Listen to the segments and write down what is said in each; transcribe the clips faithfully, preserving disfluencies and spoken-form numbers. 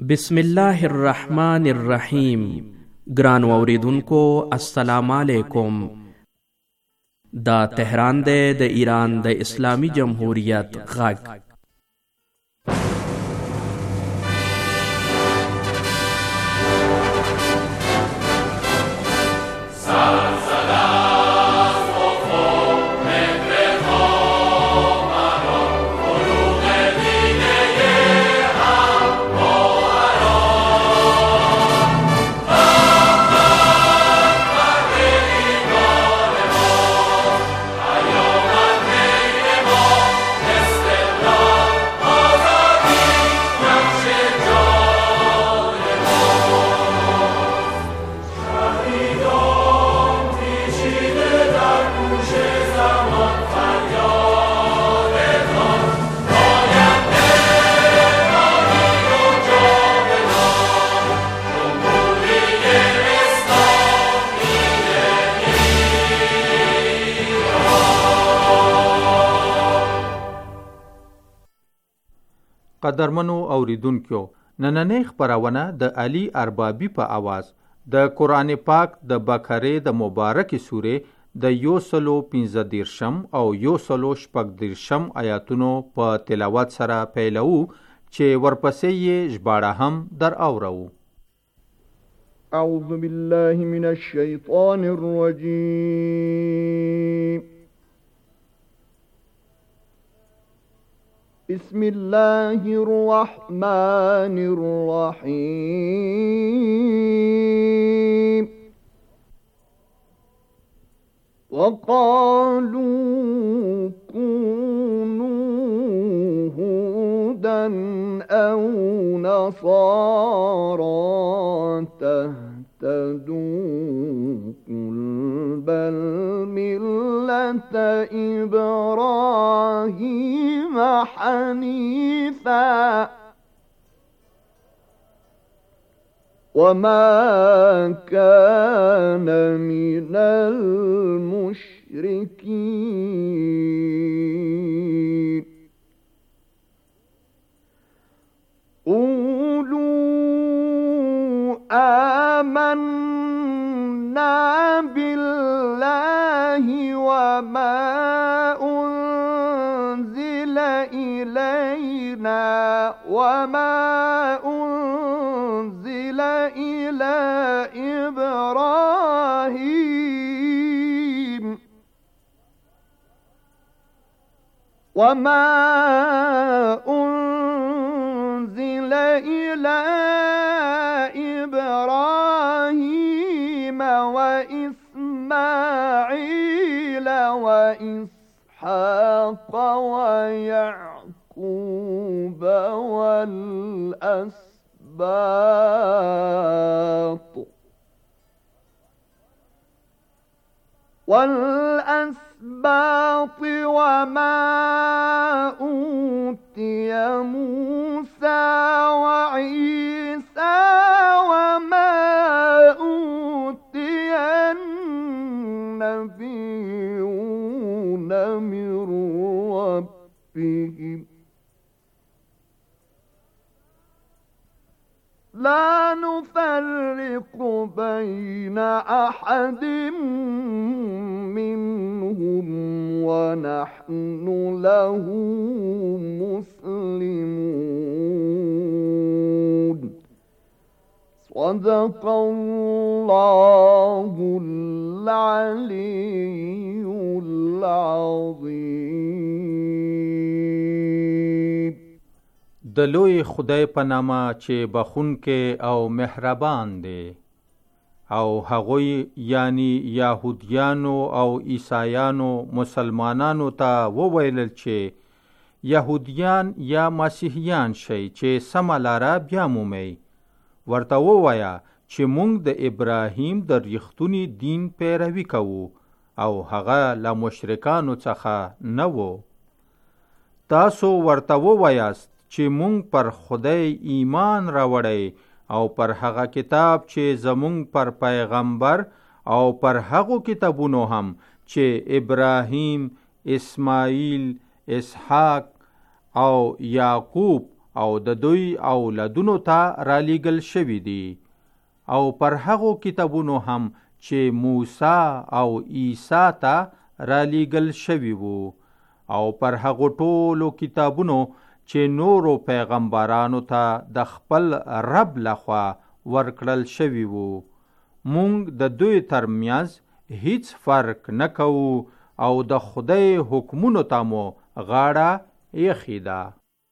بسم الله الرحمن الرحیم. ګرانو اوریدونکو السلام علیکم. دا تهران دی د ایران د اسلامی جمهوریت غږ. قدرمنو اوریدونکو، نننۍ خپرونه د علي اربابي په आवाज د قرآن پاک د بقره د مبارکې سورې د یو سلو پنځه دیرشم او یو سلو شپږ دیرشم آیاتونو په تلاوت سره پیلو چې ورپسې یې ژباړه هم در اورو. اعوذ بالله من الشیطان الرجیم. بسم الله الرحمن الرحيم. وقالوا كونوا هودا أو نصارى تهتدوا قل بل ملة إبراهيم حنيفا وما كان من المشركين. قولوا آمنا بالله وما أنزل إلينا وما أنزل إلى إبراهيم وما أنزل إلى إبراهيم وإسماعيل وإسحاق ويعقوب والأسباط والأسباط وما أوتي موسى وعيسى وما أوتي النبيون من ربهم لا نفرق بين أحد منهم ونحن له مسلمون. صدق الله العلي العظيم. د لوی خدای په نامه چې بخونکې او مهربان دی. او هغوی یعنی یهودیانو او عیسایانو مسلمانانو ته وویلل چې یهودیان یا مسیحیان شئ چې سمه لاره بیا مومئ. ورته ووایه چې موږ د ابراهیم د ریښتوني دین پیروي کوو او هغه له مشرکانو څخه نه و. تاسو ورته ووایاست چې مونږ پر خدای ایمان راوړی او پر هغه کتاب چې زمونږ پر پیغمبر او پر هغو کتابونو هم چې ابراهیم، اسماعیل، اسحاق او یعقوب او د دوی اولادونو ته رالیږل شوي دي او پر هغو کتابونو هم چې موسی او عیسی ته رالیږل شوي وو او پر هغو ټولو کتابونو چې نورو پیغمبرانو ته د خپل رب لخوا ورکړل شوي وو. مونږ د دوی ترمنځ هیڅ فرق نه کوو او د خدای حکمونو ته مو غاړه ایښې ده.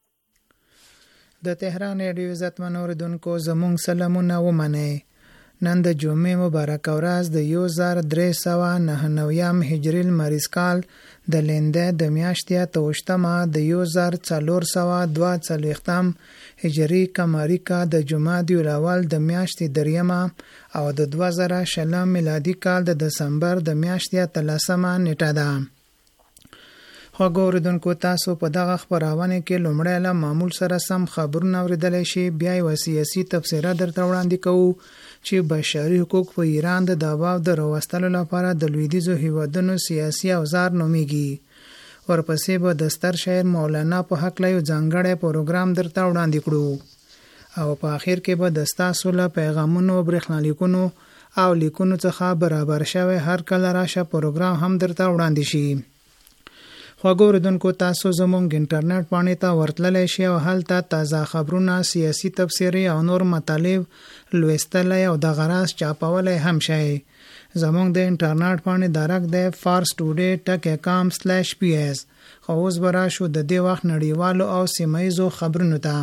د تهران ریډیو عزتمن اوریدونکو زموږ سلامونه ومنئ. نن د جمعې مبارکه ورځ د یو زر درې سوه نهه نویم هجري لمریز کال د لینده د میاشتې اته اوویشتمه د یو زر څلور سوه دوه څلوېښتم هجري قمري کال د جمادی الاول د میاشتې دریمه او د دوه زره شلم میلادي کال د دسمبر د میاشتې اتلسمه نیټه ده. خوږو اوریدونکو تاسو په دغه خپرونه کې لومړی له معمول سره سم خبرونه اوریدلی شي، بیا یوه سیاسي تبصره درته وړاندې کوو چې بشري حقوق په ایران د دباو د راوستلو لپاره د لویدیځو هیوادونو سیاسي اوزار نومیږي. ورپسې به د ستر شاعر مولانا په هکله یو ځانګړی پروګرام درته وړاندې کړو او په آخر کې به د ستاسو له پیغامونو، برېښنالیکونو او لیکونو څخه برابر شوی هر کله راشه پروګرام هم درته وړاندې شي. خوږو اوریدونکو تاسو زموږ انټرنیټ پاڼې ته ورتللی شئ او هلته تازه خبرونه، سیاسي تبصرې او نور مطالب لوستلی او دغه راز چاپولی هم شئ. زموږ د انټرنیټ پاڼې درک دی فارس ټوډے ټک کام سلیش پی ایس. خو اوس به راشو د دې وخت نړیوالو او سیمه ییزو خبرونو ته.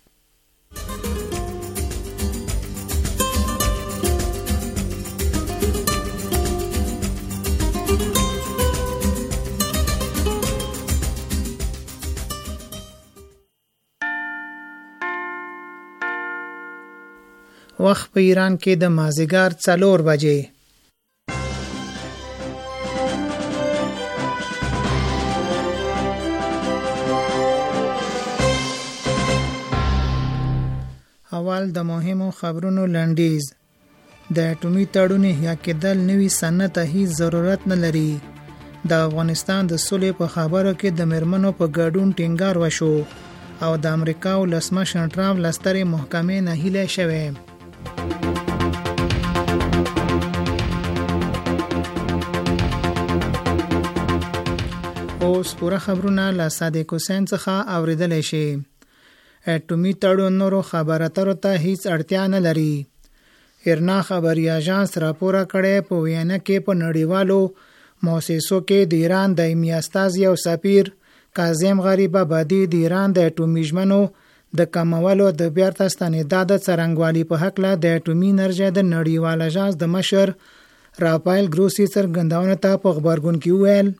وخت په ایران کې د مازدیګر څلور بجې. اول د مهمو خبرونو لنډیز. د اټومي تړون احیا کېدل نوي سند ته هیڅ ضرورت نه لري. د افغانستان د صلح په خبرو کې د میرمنو په ګډون ټینګار وشو او د امریکا ولسمشر ټرمپ له سترې محکمې نهیلی شوی. اوس پوره خبرونه له صادق حسین څخه اوریدلی شي. اټومي تړون نورو خبر اترو ته هیڅ اړتیا نه لري. ایرنا خبري اژانس راپور کړی په وینا کې په نړیوالو مؤسسو کې د ایران دایمي استازی او سفیر کاظم غریب آبادي د ایران د اټومي ژمنو د کمولو د بیرته ستنېداد څرنګوالي په هکله د اټومي انرژۍ د نړیوال اژانس د مشر رافایل ګروسی څرګندونه ته په خبرګون کې وویل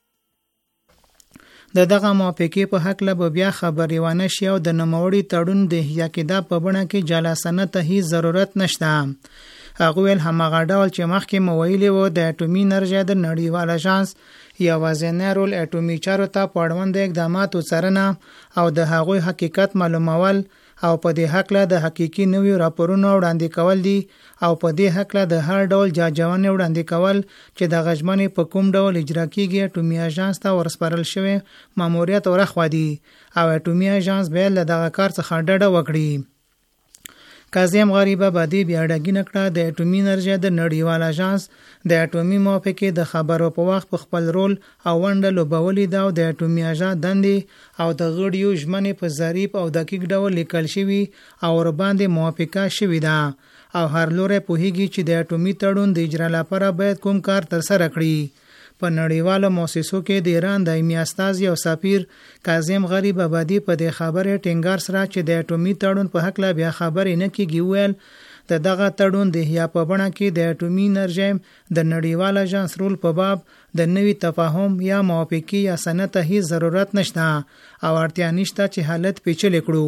د دغه موافقې په هکله به بیا خبرې ونه شي او د نوموړي تړون د احیا کېدا په بڼه کې جلا سند ته هیڅ ضرورت نشته. هغه ویل هماغه ډول چې مخکې مو ویلي وو د اټومي انرژۍ د نړیوال اژانس یوازینی رول اټومي چارو ته په اړوند اقداماتو څارنه او د هغوی حقیقت معلومول او په دې هکله د حقیقي نویو راپورونو وړاندې کول دي او په دې هکله د هر ډول جاجونې وړاندې کول چې د غژمنې په کوم ډول اجرا کیږي اټومي اژانس ته ورسپارل شوی ماموریت ورخوا دي او اټومي اژانس به له دغه کار څخه ډډه وکړي. کاظم غریب آبادي بیا ډاګینه کړه د اټومي انرژۍ د نړیوال اژانس د اټومي موافقې د خبرو په وخت په خپل رول او ونډه لوبولې ده او د اټومي اژانس دندې او د غړیو ژمنې په ظریف او دقیق ډول لیکل شوي او ورباندې موافقه شوې ده او هر لوری پوهیږي چې د اټومي تړون د اجرا لپاره باید کوم کار ترسره کړي. په نړیوالو مؤسسو کې د ایران دایمي استازی او سفیر کاظم غریب آبادي په دې خبره ټینګار سره چې د اټومي تړون په هکله بیا خبرې نه کیږي ویل د دغه تړون د احیا په بڼه کې د اټومي انرژۍ د نړیوال اژانس رول په باب د نوي تفاهم یا موافقې یا سند ته هیڅ ضرورت نشته او اړتیا نشته چې حالت پیچلی کړو.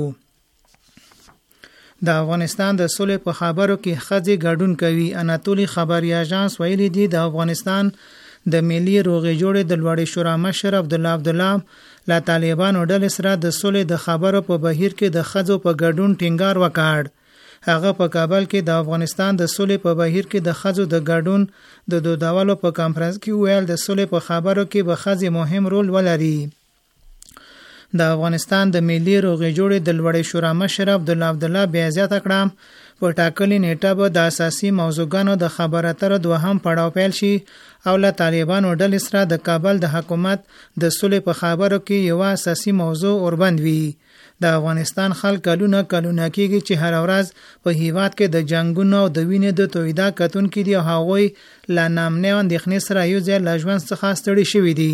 د افغانستان د صلح په خبرو کې ښځې ګډون کوي. اناتولي خبري اژانس ویلي دی د افغانستان د ملي روغې جوړې د لوړې شورا مشر عبدالله عبدالله له طالبانو ډلې سره د صلح د خبرو په بهیر کې د ښځو په ګډون ټینګار وکړ. هغه په کابل کې د افغانستان د صلح په بهیر کې د ښځو د ګډون د دودولو په کانفرنس کې ویل د صلح په خبرو کې به ښځې مهم رول ولري. د افغانستان د ملي روغې جوړې د لوړې شورا مشر عبدالله عبدالله بیا زیاته کړه په ټاکلې نیټه به د اساسي موضوعګانو د خبرو اترو دوهم پړاو پیل شي او له طالبانو ډلې سره د کابل د حکومت د صلح په خبرو کې یو اساسي موضوع اوربند وي. د افغانستان خلک کلونه کلونه کېږي چې هر ورځ په هیواد کې د جنگونو او د وینې د تویدا کتونکي دي او هغوی لا نامنه اندېښنې سره یو ځای له ژوند څخه ستړي شوي دي.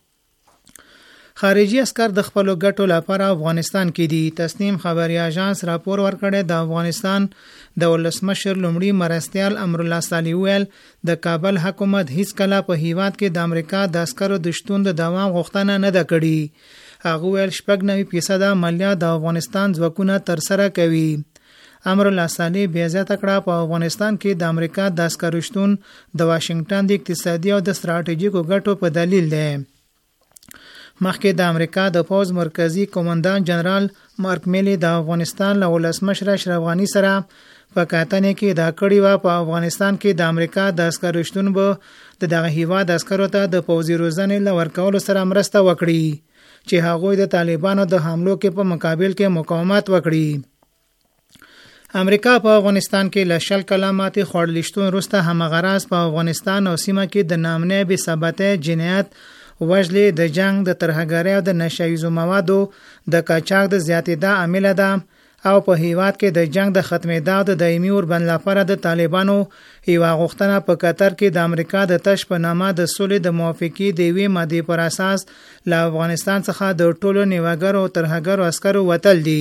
خارجي عسكر د خپل ګټو لپاره افغانستان کې دي. تسنیم خبري اژانس راپور ورکړی د افغانستان د ولسمشر لومړي مرستیال امرالله صالح ویل د کابل حکومت هیڅ کله په هیواد کې د امریکا د عسکرو د شتون د دوام غوښتنه نه ده کړې. هغه ویل شپږ نوي فیصد عملیه د افغانستان ځواکونه تر سره کوي. امرالله صالح بیا زیاته کړه په افغانستان کې د امریکا د عسکرو شتون د واشنگټن د اقتصادي او د ستراتیژیکو ګټو په دلیل دی. مخکې د امریکا د پوز مرکزی قومندان جنرال مارک میلی د افغانستان له ولسمشر اشرف غنی سره په کاتنې کې دا کړی و په افغانستان کې د امریکا د عسکرو شتون به د دغه هیواد عسکرو ته د پوځي روزنې له ورکولو سره مرسته وکړي چې هغوی د طالبانو د حملو کې په مقابل کې مقاومت وکړي. امریکا په افغانستان کې له شل کلامات خوړل شتون وروسته همغرض په افغانستان او سیمه کې د نامنه بې ثباته جنایت وژلې د جنگ د ترهګرۍ او د نشایزو موادو د قاچاق د زیاتېدا عامل ده او په هیواد کې د جنگ د ختمېدا د دایمي اوربند لپاره د طالبانو یو غوښتنه په قطر کې د امریکا د تش په نامه د صلح د موافقې د وی ماده پر اساس له افغانستان څخه د ټولو نیواګر او ترهګر عسکرو وتل دي.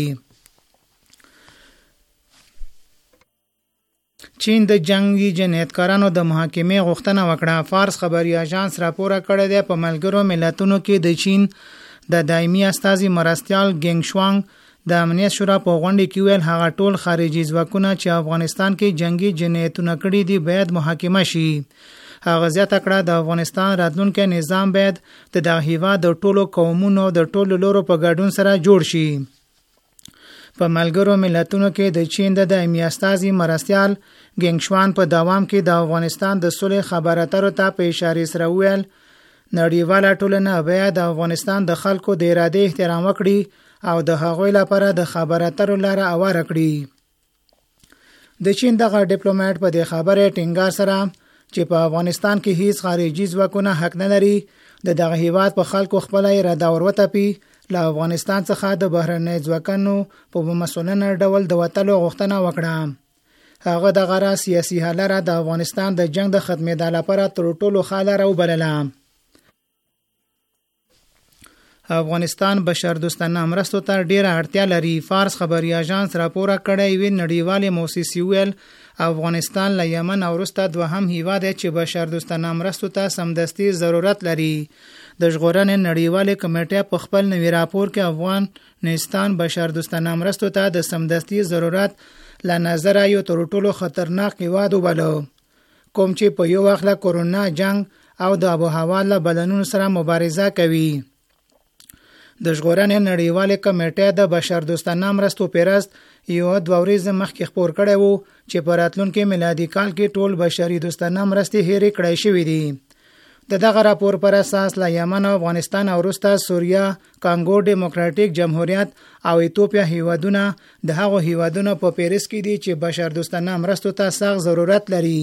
چین د جنگي جنایتکارانو د محاکمې غوښتنه وکړه. فارس خبري اژانس راپور کړی دی په ملګرو ملتونو کې د چین د دایمي استازي مرستیال ګینګ شوانګ د امنیت شورا په غونډه کې ویل هغه ټول خارجي ځواکونه چې افغانستان کې جنگي جنایتونه کړي دي باید محاکمه شي. هغه زیاته کړه د افغانستان راتلونکي نظام باید د دغه هیواد د ټولو قومونو د ټولو لورو په ګډون سره جوړ شي. په ملګرو ملتونو کې د چین د دایمي استازي مرستیال ګینګ شوان په دوام کې د افغانستان د صلح خبرو اترو ته په اشاره سره ویل نړیواله ټولنه باید د افغانستان د خلکو د اراده احترام وکړي او د هغوی لپاره د خبرو اترو لاره اواره کړي. د چین دغه ډیپلوماټ په دې خبره ټینګار سره چې په افغانستان کې هیڅ خارجي ځواکونه حق نه لري د دغه هیواد په خلکو خپل اراده وروتپي له افغانستان څخه د بهرنۍ ځواکونو په مسؤلانه ډول د وټلو غوښتنه وکړه. هغه د غرا سیاسي حل را د افغانستان د جنگ د ختمېدا لپاره تر ټولو خاله راو بلله. افغانستان بشردوستانه مرستو ته ډیره اړتیا لري. فارس خبري اژانس راپور کړی وی نړیوالې موسسې ویل افغانستان له یمن او وروسته دوهم هیواد چې بشردوستانه مرستو ته سمدستي ضرورت لري. د ژغورنې نړیوالې کمیټې په خپل نوي راپور کې افغانستان بشردوستانه مرستو ته د سمدستي ضرورت له نظر یو تر ټولو خطرناک هیواد وبلو کوم چې په یو وخت له کورونا جنگ او د آب و هوا له بدلونونو سره مبارزه کوي. د ژغورنې نړیوالې کمیټې د بشردوستانه مرستو پیرست یو دوه ورځې مخکې خبر کړی وو چې په راتلونکي میلادي کال کې ټول بشري دوستانه مرستې هېرې کړای شوې دي. د دغه راپور پر اساس له یمن او افغانستان او وروسته سوریه، کانګو ډیموکراتیک جمهوریت او ایتوپیا هیوادونه د هغو هیوادونو په پیرس کې دي چې بشردوستانه مرستو ته سخت ضرورت لري.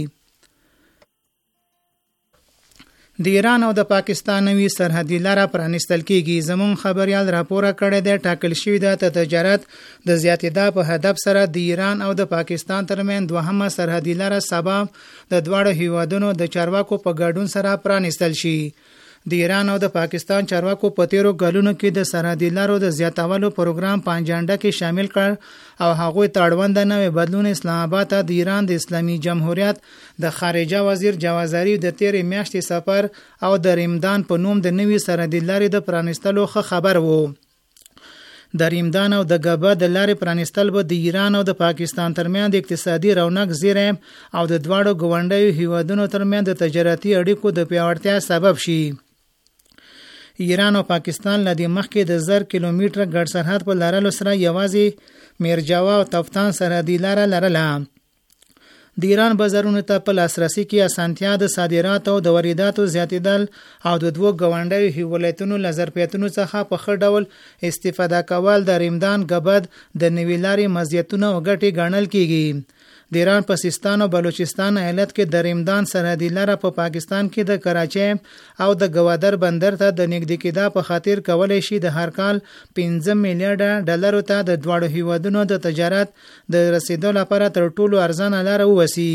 د ایران او د پاکستان نوي سرحدي لاره پرانیستل کیږي. زمون خبريال راپور کړی دی ټاکل شوی د تجارت د زیاتېدا په هدف سره د ایران او د پاکستان ترمن دوهمه سرحدي لاره سبب د دواړو هیوادونو د چارواکو په ګډون سره پرانیستل شي. د ایران او د پاکستان چارواکو په تیرو کلونو کې د سرحدي لارو د زیاتولو پروګرام په اجنډا کې شامل کړ او هغوی تړوند نوې بدلون اسلام آباد ته د ایران د اسلامي جمهوریت د خارجه وزیر جواز ظریف د تیرې میاشتې سفر او د ریمدان په نوم د نوې سرحدي لارې د پرانیستلو خبر وو. د ریمدان او د ګبه د لارې پرانیستل به د ایران او د پاکستان ترمنځ د اقتصادي رونق زیری او د دواړو ګاونډیو هیوادونو ترمنځ د تجارتي اړیکو د پیاوړتیا سبب شي. ایران او پاکستان لدی مخکې د زر کیلومتره ګډ سرحد په لرلو سره یوازې میرجاوا او تفتان سرحدي لاره لرله. د ایران بازارونو ته په لاسرسي کې اسانتیا، د صادراتو او د وارداتو زیاتېدل او د دوو ګاونډیو ولایتونو له ظرفیتونو څخه په ښه ډول استفاده کول د ریمدان ګبد د نوې لارې مزیتونه او ګټې ګڼل کیږي. د ایران په سیستان او بلوچستان ایالت کې د ریمدان سرحدي لاره په پا پاکستان کې د کراچۍ او د ګوادر بندر ته د نږدې کېدا په خاطر کولای شي د هر کال پنځه میلیارډ ډالرو ته د دواړو هیوادونو د تجارت د رسیدو لپاره تر ټولو ارزانه لاره ووسی.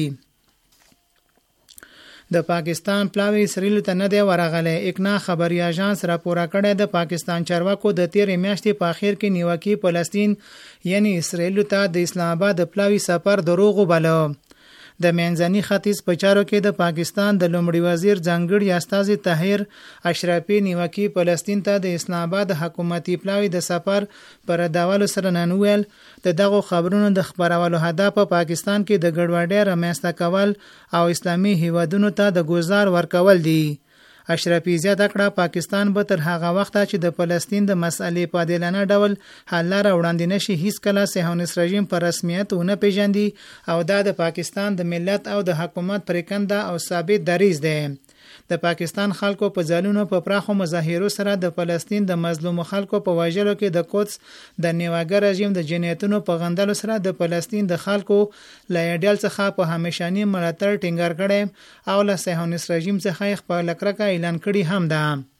د پاکستان پلاوی اسرائیل ته نه دی ورغلی. اکنا خبري اژانس راپور کړی د پاکستان چارواکو د تیرې میاشتې په اخر کې نیوکه فلسطین یعنی اسرائیل ته د اسلام آباد د پلاوی سفر دروغ وباله. د منځني ختیځ په چارو کې د پاکستان د لومړي وزیر ځانګړي استازي طاهر اشرافي نیوکه فلسطین ته د اسلام آباد حکومتي پلاوی د سفر پر داوالو سره نن ویل د دغه خبرونو د خبرولو هدف په پاکستان کې د ګډوډۍ رامنځته کول او اسلامي هیوادونو ته د گزار ورکول دي. اشرافي زیاته کړه پاکستان به تر هغه وخت چې د فلسطین د مسئلې په عادلانه ډول حل لاره وړاندې نشي هیڅ کله صهیونیست رژیم په رسمیت ونه پیژندي او دا د پاکستان د ملت او د حکومت پریکنده او ثابت دریځ دی. د پاکستان خلکو په ځالونو په پراخو مظاهرو سره د فلسطین د مظلوم خلکو په وژلو کې د قدس د نیواګر رژیم د جنایتونو په غندلو سره د فلسطین د خلکو لایډل څخه په همیشاني ملاتړ ټینګار کړي او له صهیونیست رژیم څخه خپل لکرکه اعلان کړي هم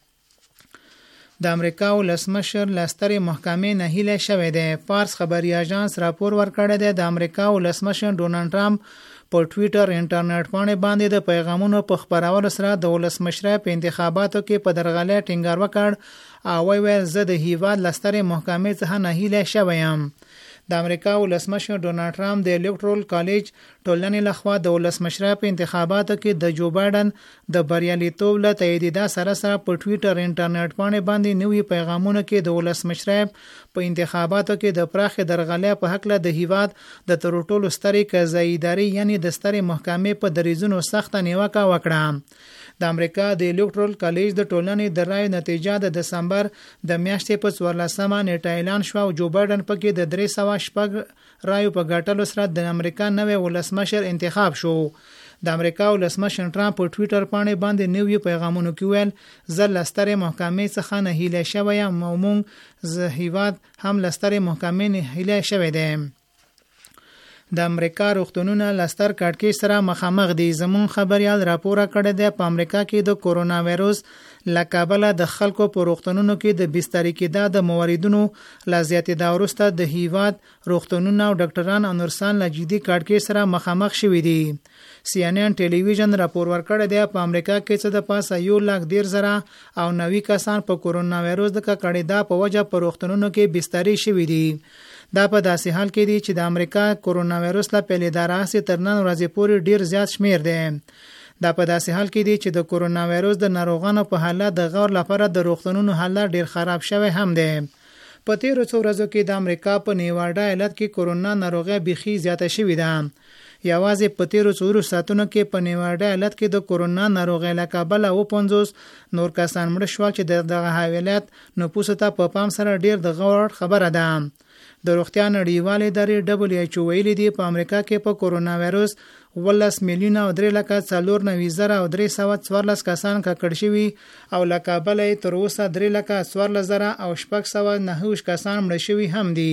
ده. د امریکا ولسمشر لستر محکمې نه هیله شوې ده. فارس خبري اژانس راپور ورکړی دی د امریکا ولسمشر ډونالډ ټرمپ په ټوئیټر انټرنیټ باندې باندې د پیغامونو په خبرولو سره د ولسمشر په انتخاباتو کې په درغلۍ ټینګار وکړ او ویل زه د هیواد لستر محکمې څخه نه هیله شوی یم. د امریکا ولسمشر ډونالډ ټرمپ د الکټرال کالج ټولنې لخوا د ولسمشر په انتخاباتو کې د جو بایدن د بریالیتوب له تایید سره سره په ټوئیټر انټرنیټ باندې باندې نوې پیغامونه کې د ولسمشر په انتخاباتو کې د پراخ درغلۍ په حق له د هیواد د تر ټولو سترې قضایي ادارې یعنی د سترې محکمې په دریځونو سخت نیوکه وکړه. د امریکا د الکټرال کالج د ټولنې د رای نتیجه د دسمبر د میاشتې په څوارلسمه نیټه اعلان شو او جو بایدن پکې د درې سوه شپږ رایو په ګټلو سره د امریکا نوی ولسمشر انتخاب شو. د امریکا ولسمشر ټرمپ په ټوئیټر باندې باندې نوې پیغامونه کې ویل زه لستر محکمې څخه نه هیله شوی یم او موږ زه هیواد هم لستر محکمې نه هیله شوی دی. د امریکا روغتونونه لستر کټکې سره مخامخ دي. زمون خبريال راپور کړی دی په امریکا کې د کورونا وایروس لکابله د خلکو په روغتونونو کې د بستر کېدا د مواردونو لزیاتې دا ورسته د هیواد روغتونونه او ډاکټران او نرسان له جدي کټکې سره مخامخ شوي دي. سی ان ان ټلویزیون راپور ورکړی دی په امریکا کې څه د پاسه یو لاک ډیر زره او نوي کسان په کورونا وایروس د کړېدا په وجه په روغتونونو کې بستري شوي دي. دا په داسې حال کې دي چې د امریکا کورونا وایروس له پیلېداره سي تر نن ورځې پورې ډیر زیات شمیر دی. دا په داسې حال کې دي چې د کورونا وایروس د ناروغانو په حالت د غور لپاره د روغتونونو حالت ډیر خراب شوی هم دی. په تیرو څو ورځو کې د امریکا په نیواډا ایالت کې کورونا ناروغي بيخي زیاته شوې ده. یوازې په تیرو څو ساعتونو کې په نیواډا ایالت کې د کورونا ناروغي له کابل او پنځوس نور کسان مړ شول چې دغه حوالات نفوس ته په پام سره ډیر د غور خبره ده. د روغتیا نړیوالې ادارې دبليو ایچ او ویلي دی په امریکا کې په کورونا وایروس ولس میلیونه او درې لکه څلور نوي زره او درې سوه څوارلس کسان ککړ شوي او له کابله تر اوسه درې لکه څوارلس زره او شپږ سوه نهه کسان مړه شوي هم دي.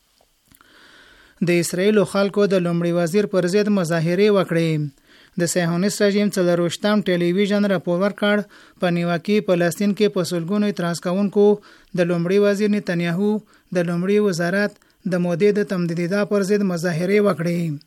د اسرایل خلکو د لومړي وزیر پر ضد مظاهره وکړې. د صهیونیست رژیم څلرویشتم ټلویزیون راپور ورکړ په نیوکه فلسطین کې په سلګونو اعتراض کوونکو د لومړي وزیر نتنیاهو د لومړي وزارت د مودې د تمدیدیدا پر ضد مظاهره وکړې.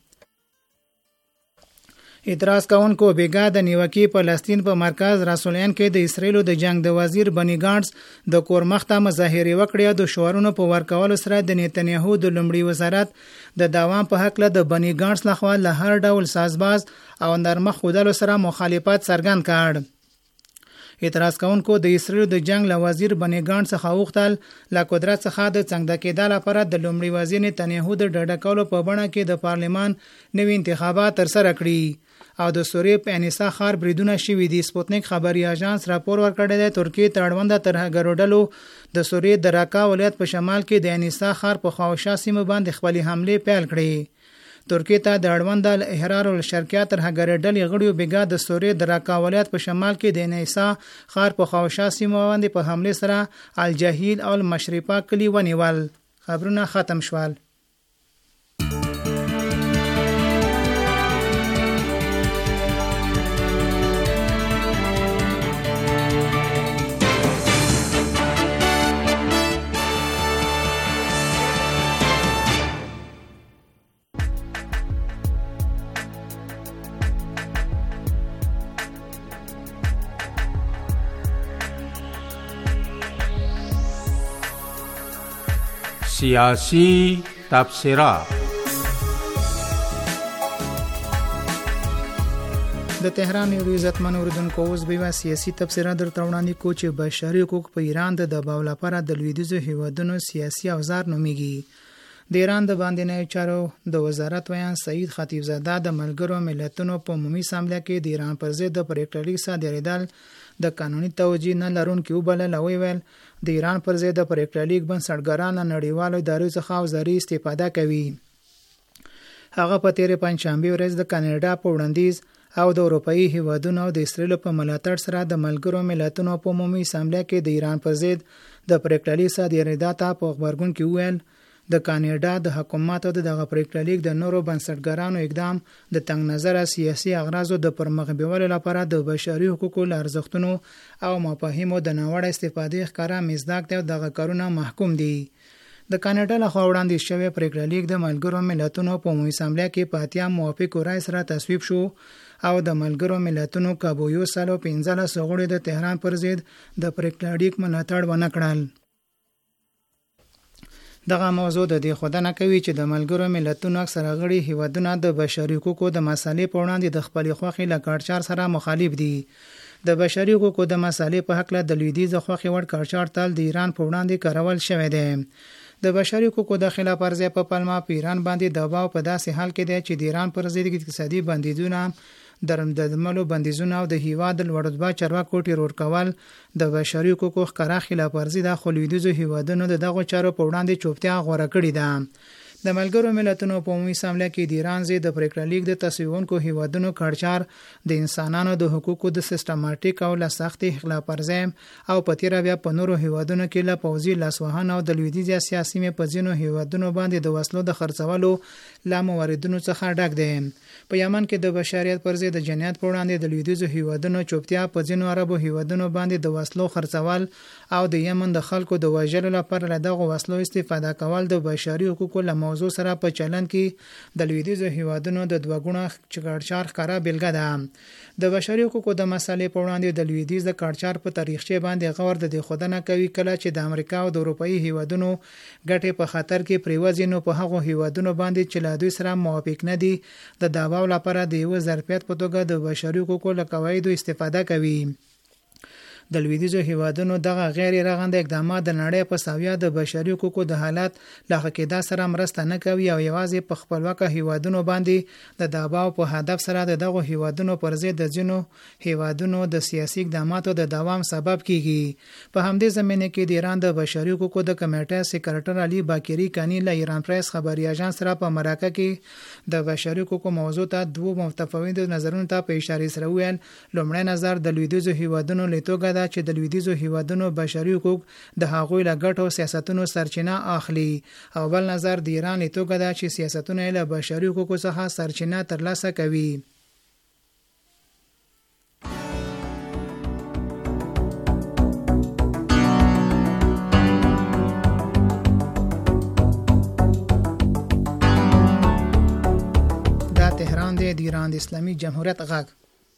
اعتراض کوونکو بیګا د نیوکه فلسطین په مرکز راسولین کې د اسرایلو د جنگ د وزیر بنی ګانټس د کور مخته مظاهره وکړې. د شعارونو په ورکولو سره د نتنیاهو د لومړي وزارت د دوام په حق له د بنی ګانټس لخوا له هر ډول سازباز او نرمه خودلو سره مخالفت څرګند کړ. اعتراض کوونکو د اسرائیل د جنگ له وزیر بنی ګانټس څخه وغوښتل له قدرت څخه د څنګه کېدل لپاره د لومړي وزیر نتنیاهو د ډډه کولو په بڼه کې د پارلمان نوي انتخابات ترسره کړي او د سوریې په انیسا خار بریدونه شوي دي. سپوتنیک خبري اژانس راپور ورکړی دی ترکیه تړونده ترهګرو ډلو د سوریې د راکا ولایت په شمال کې د انیسا خار په خواوشا سیمه باندې خپلې حمله پیل کړې. ترکیه ته د اړوند د احرار الشرقیه تر هغه ډلې غړیو بیګا د سوریې د راکاولیت په شمال کې د نیسا خار په خواوشا سیمه باندې په حمله سره الجهیل او المشرفه کلی ونیول. خبرونه ختم شول. سیاسی تبصره. د تهران یو عزتمن اوریدونکو اوس به سیاسي تبصره درته وړاندې کو چې بشري حقوق په ایران د دباو لپاره د لویدیځو هیوادونو سیاسي اوزار نومیږي. د ایران د باندې چارو د وزارت ویان سعید خطیبزاده د ملګرو ملتونو په عمومي اسامبله کې د ایران پر ضد د پریکړې صادریدل د قانوني توجیه نه لرونکي وبلل او ویل د ایران پر ضد د پریکړې بنسټګران نړیوالو ادارو څخه اوزاري استفاده کوي. هغه په تیر پنځشنبه ورځ د کاناډا په وړاندیز او د اروپאי هیوادونو او د اسرائیل په ملاتړ سره د ملګرو ملتونو په عمومي اسامبله کې د ایران پر ضد د پریکړې صادریدل په خبرګون کې ویل د کاناډا د حکومت او دغه پریکړې د نورو بنسټګرانو اقدام د تنگ نظر سیاسي اغراضو د پرمخ بیولو لپاره د بشري حقوقو ارزښتونو او مفاهیمو د ناوړه استفادې ښکارا مزداق دی او دغه کارونه محکوم دي. د کاناډا لخوا وړاندې شوی پریکړې د ملګرو ملتونو په عمومي اسامبله کې په اتیا موافقو رای سره تصویب شو او د ملګرو ملتونو کابو یو سالو پنځلس غړي د تهران پر ضد د پریکړې ملاتړ ونه کړل. دغه موضوع د دې خدانه کوي چې د ملګرو ملتونو اکثره غړي هیوادونه د بشري حقوقو د مسالې په وړاندې د خپل خوخي لکړچار سره مخالف دي. د بشري حقوقو د مسالې په حق له د لویدیځ خوخي وړ کړچار تل د ایران په وړاندې کارول شوی دی. د بشري حقوقو د خلاف ورزي په پلمه په ایران باندې دباو په داسې حال کې دی چې د ایران پر ضد اقتصادي بندیزونه درمدملو بندیزونه او د هیواد لوړدبا چارواکو ټیرور کول د بشري حقوقو ښکارا خلاف ورزي د خلویدیزو هیوادونو د دغه چارو په وړاندې چوپتیا غوړه کړې ده. د ملګرو ملتونو په عمومي اسامبله کې د ایران ضد د پریکړې د تصویبونکو هیوادونو کړچار د انسانانو د حقوقو د سیستماتیک او لسختي خلاف ورزي او په تیر بیا په نورو هیوادونو کې له پوځي لاسوهنه او د لویدیځ سیاسي مې په ځینو هیوادونو باندې د وسلو د خرڅولو لاموردونو څخه ډک دي. په یمن کې د بشریت پر ضد د جنایت په وړاندې د لویدیځ هیوادونو چوپتیا په ځینو عربو هیوادونو باندې د وسلو خرڅول او د یمن د خلکو د وژلو لپاره له دغه وسلو استفاده کول د بشري حقوقو له موضوع سره په چلن کې د لویدیځ هیوادونو د دوه ګونه چګړچار ښکارا بیلګه ده. د بشري حقوقو د مسالې په وړاندې د لویدیځ د کړچار په تاریخچه باندې غور د دې خدانه کوي کله چې د امریکا او د اروپאי هیوادونو ګټې په خطر کې پریوځي نو په هغه هیوادونو باندې چې له دوی سره موافق نه دي د دعواو لپاره د یو ظرفیت په توګه د بشري حقوقو له قواعدو استفاده کوي. د لویدیځو هیوادونو دغه غیر رغنده اقدامات د نړۍ په ساویا د بشري حقوقو د حالت له حقیقت سره مرسته نه کوي او یوازې په خپلواکه هیوادونو باندې د دعواو په هدف سره د دغه هیوادونو پر ضد د ځینو هیوادونو د سیاسي اقداماتو د دوام سبب کیږي. په همدې زمینه کې د ایران د بشري حقوقو د کمیټې سکرټر علي باکری کانی له ایران پریس خبري اژانس سره په مراکه کې د بشري حقوقو موضوع ته دوه متفاوت نظرونو ته په اشاره سره ویل. لومړی نظر د لویدیځو هیوادونو لیدلوری چې د لویدیځو هیوادونو بشري حقوق د هغوی له ګټو سیاستونو سرچینه اخلي او بل نظر د ایران لیدلوری دا چې سیاستونه له بشري حقوقو څخه سرچینه ترلاسه کوي. دا تهران دی د ایران د اسلامي جمهوریت غږ.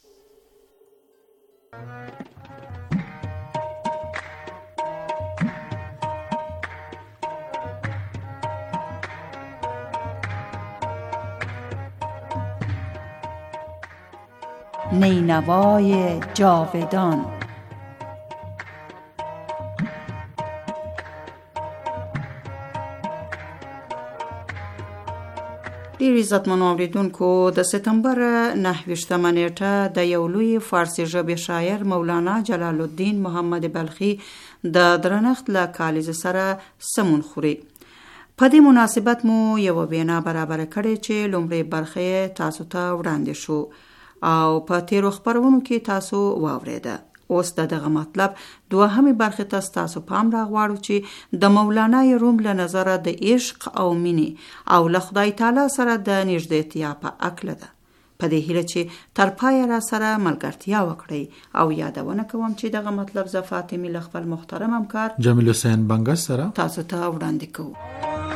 نینوای جاودان. ډیر عزتمنو اوریدونکو د سپتمبر نهه ویشتمه نیټه د یو لوی فارسی ژبې شاعر مولانا جلال الدین محمد بلخي د درنښت له کالیز سره سمون خوري. په دې مناسبت مو یو وینا برابر کړې چې لومړی برخه تاسو ته وړاندې شو او په تیرو خبرونو کې تاسو واوریده. اوس دغه مطلب دوهمه برخه ته تاسو پام راغواړو چې د مولانا روم له نظره د عشق او مینې او له خدای تعالی سره د نږدېتیا په اکله ده. په دې هیله چې تر پایه را سره ملګرتیا وکړئ او یادونه کوم چې دغه مطلب ز فاطمه له خپل محترم همکار جمیل حسین بنګس سره تاسو ته وړاندې کوو.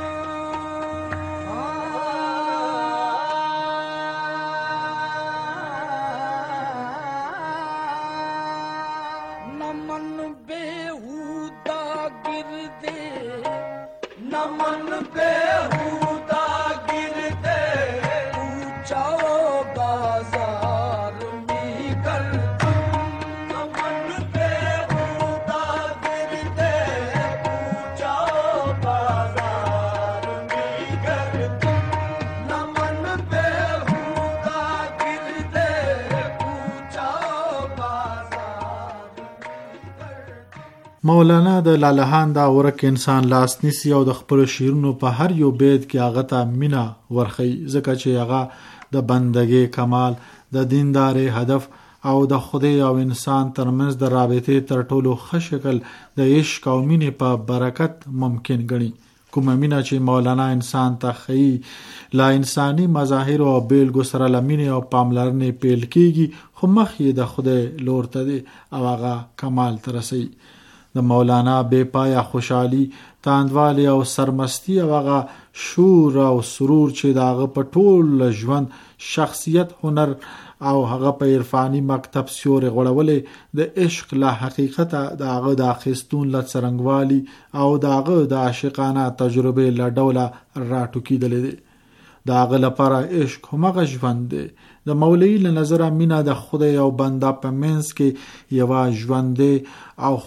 مولانا د لالهان دا ورک انسان لاس نیسی او د خپل شیرونو په هر یو بیت کې هغه ته مینا ورخی، ځکه چې هغه د بندګۍ کمال، د دینداري هدف او د خدای او انسان ترمنځ د رابطې تر ټولو ښه شکل د عشق او مینې په برکت ممکن ګڼي. کومه مینا چې مولانا انسان ته خی لا انساني مظاهر او بیلګو سره لمینې او پاملرنې پیل کیږي، خو مخ یې د خدای لور ته دی او هغه کمال ته رسي. د مولانا بے پایا خوشحالي، تاندوالی او سرمستی او هغه شور او سرور چې د هغه په ټول ژوند، شخصیت، هنر او هغه په عرفاني مکتب سیوري غوړولې د عشق له حقیقته د هغه د اخیستون له څرنګوالي او د هغه د عاشقانه تجربې له ډوله راټوکېدلې دی. د هغه لپاره عشق همغه ژوند دی. د مولوی له نظره مینا د خدای او بنده په منځ کې یوه ژوندې او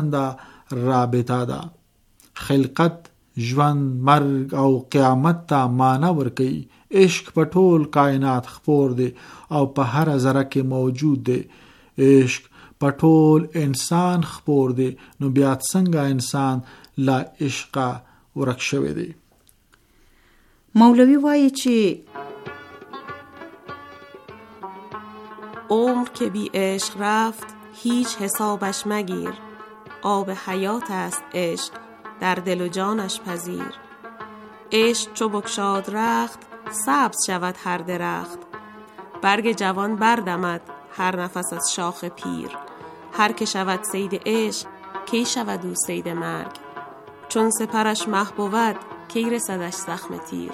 خوځنده رابطه ده. خلقت، ژوند، مرګ او قیامت ته معنا ورکوي. عشق په ټول کائنات خپور دی او په هر ذره کې موجود دی. عشق په ټول انسان خپور دی، نو بیا څنګه انسان لا عشق ورک شوی دی؟ مولوی وایي چې عمر که بی عشق رفت هیچ حسابش مگیر، آب حیات است عشق در دل و جانش پذیر. عشق چو بگشاد رخت سبز شود هر درخت، برگ جوان بردمد هر نفس از شاخ پیر. هر که شود صید عشق کی شود او صید مرگ، چون سپرش مه بود کی رسدش زخم تیر.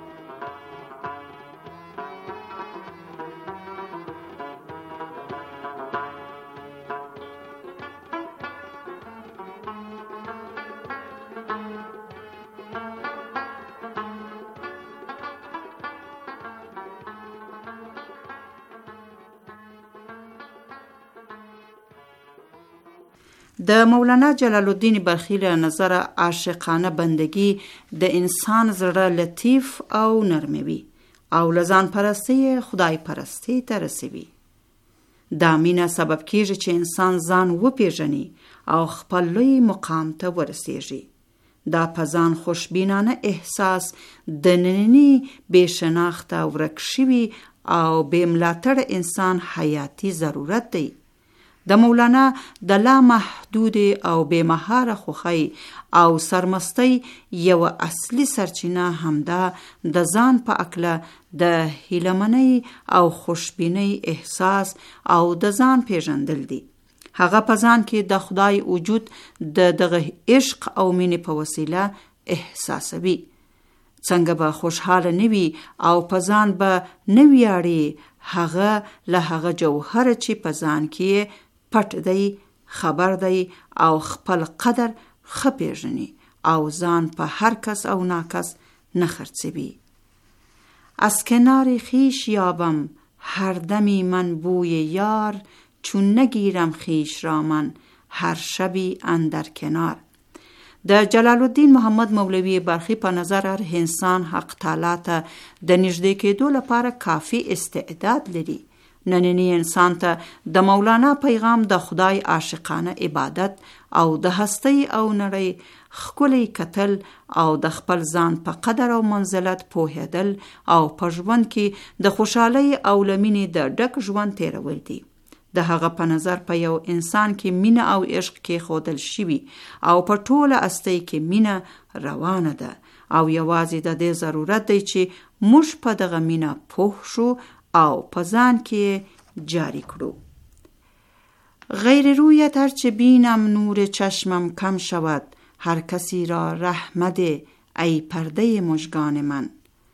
د مولانا جلال الدین بلخی له نظره عاشقانه بندگی د انسان زړه لطیف او نرموي او لزان پرستی خدای پرستی ته رسوي. دا مینه سبب کیږي چې انسان ځان وپیژني او خپل لوی مقام ته ورسیږي. دا په ځان خوشبینانه احساس د ننني بې شناخته ورک شوي او بې ملاتړ انسان حیاتي ضرورت دی. د مولانا د لا محدود او بې مهاره خوخی او سرمستی یو اصلي سرچینه همدا د ځان په اکله د هیلمنۍ او خوشبینۍ احساس او د ځان پیژندل دي. هغه په ځان کې د خدای وجود د دغه عشق او مینې په وسیله احساسوي. څنګه به خوشحاله نوي او په ځان به نه ویاړي، هغه له هغه جوهر چې په ځان کې پټ دی، خبر دی او خپل قدر ښه پیژني او ځان په هر کس او ناکس نه خرڅوي. از کنار خویش یابم هر دمی من بوی یار، چون نگیرم خویش را من هر شبی اندر کنار. د جلال الدین محمد مولوی بلخی په نظر هر انسان حق تعالی ته د نږدې کېدو لپاره کافی استعداد لري. نننی انسان ته د مولانا پیغام د خدای عاشقانه عبادت او د هستی او نړۍ خکلی کتل او د خپل ځان په قدر او منزلت پوهېدل او په ژوند کې د خوشحالۍ او لمینې د ډک ژوند تیرول دي. د هغه په نظر په یو انسان کې مینه او عشق کې خودل شوي او په ټوله استی کې مینه روانه ده او یوازې د دې ضرورت دی چې موږ په دغه مینه پوه شو او په ځان کې جاری کړو. غیر رویت هر چه بینم نور چشمم کم شود، هر کسی را رحمت ای پرده مژگان من.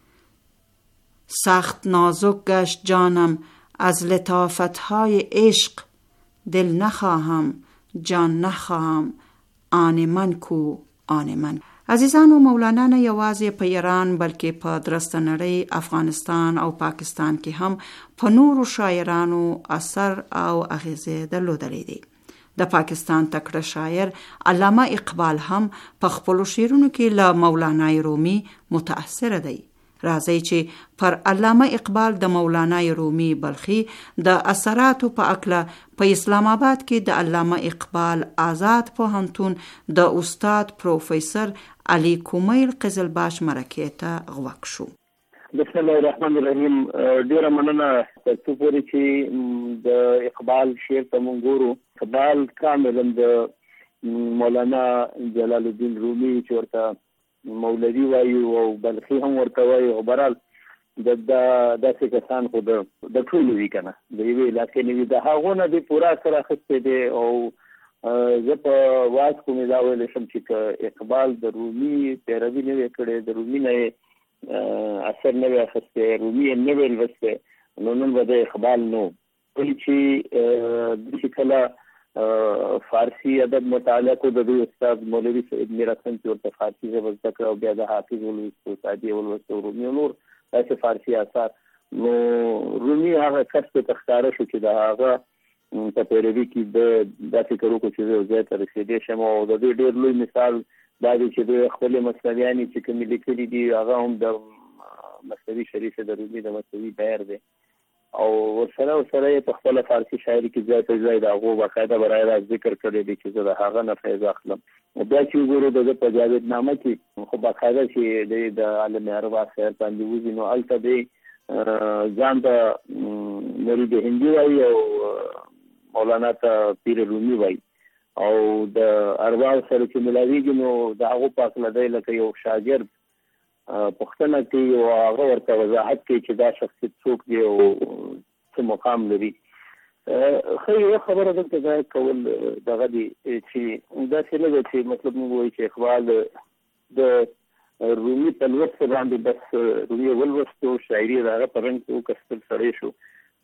سخت نازک گشت جانم از لطافتهای عشق، دل نخواهم جان نخواهم آن من کو آن من. عزیزانو، مولانا نه یوازې په ایران بلکې په درسته نړۍ، افغانستان او پاکستان کې هم په نورو شاعرانو اثر او اغیزې درلودلې دي. د پاکستان تکړه شاعر علامه اقبال هم په خپلو شعرونو کې له مولانا رومي متاثر دی. راځي چې پر علامه اقبال د مولانا رومي بلخي د اثراتو په اکله په اسلام آباد کې د علامه اقبال آزاد پوهنتون د استاد پروفیسور علي کومیل قزلباش مرکې ته غوږ شو. بسم الله الرحمن الرحیم. ډیره مننه تاسو پوری چې د اقبال شعر ته مونږ ګورو. اقبال کاملا د مولانا جلال الدین رومي چې ورته مولوی وایي او بلخي هم ورته وایي او برال د داسې کسان خو د ټولو وي که نه، د یوې علاقې نه وي، د هغو نه دې پوره اثر اخیستی دی. او زه په واز کومې دا ویلی شم چې که اقبال د رومي پیروي نه وی کړې، د رومي نه یې اثر نه وی اخیستی، رومي یې نه وی لوستی، نو نن به د اقبال نو. ولې چې داسې کله فارسی ادب مطالعه کو د دوی استاد مولوی سعید میر حسن چې ورته فارسی ژبه زده کړه او بیا د حافظ ولوستو، سعدي ولوستو، رومي او نور داسې فارسي اثار. نو رومي هغه کس ته ښکاره شو چې د هغه په پیروي کې د دا فکر وکړو چې زه ځای ته رسېدی شم. او د دوی ډېر لوی مثال دا دی چې دوی خپلې مثنویانې چې کومې لیکلي دي هغه هم د مثنوي شریف د رومي د مثنوي بیر دی او ورسره ورسره یې په خپله فارسي شاعري کې ځای په ځای د هغو باقاعده برای راست ذکر کړی دی چې زه د هغه نه فیض اخلم. بیا چې وګورو د ده په جاویدنامه کې خو باقاعده چې دی د عالم ارواح خیر باندې وځي، نو هلته دی ځان ته مرید هندي وایي او مولانا ته پیر رومي وایي او د ارواح سره چې ملاویږي نو د هغو په هکله دی لکه یو شاګرد پوښتنه کوي او هغه ورته وضاحت کوي چې دا شخصیت څوک دی او څه مقام لري. ښه یوه خبره دلته ځای کول دغه دی چې داسې نه ده چې مطلب موږ وایو چې اقبال د رومي په لوست باندې بس رومي ولوستو، شاعري د هغه په رنګ کې وکستل سړی شو.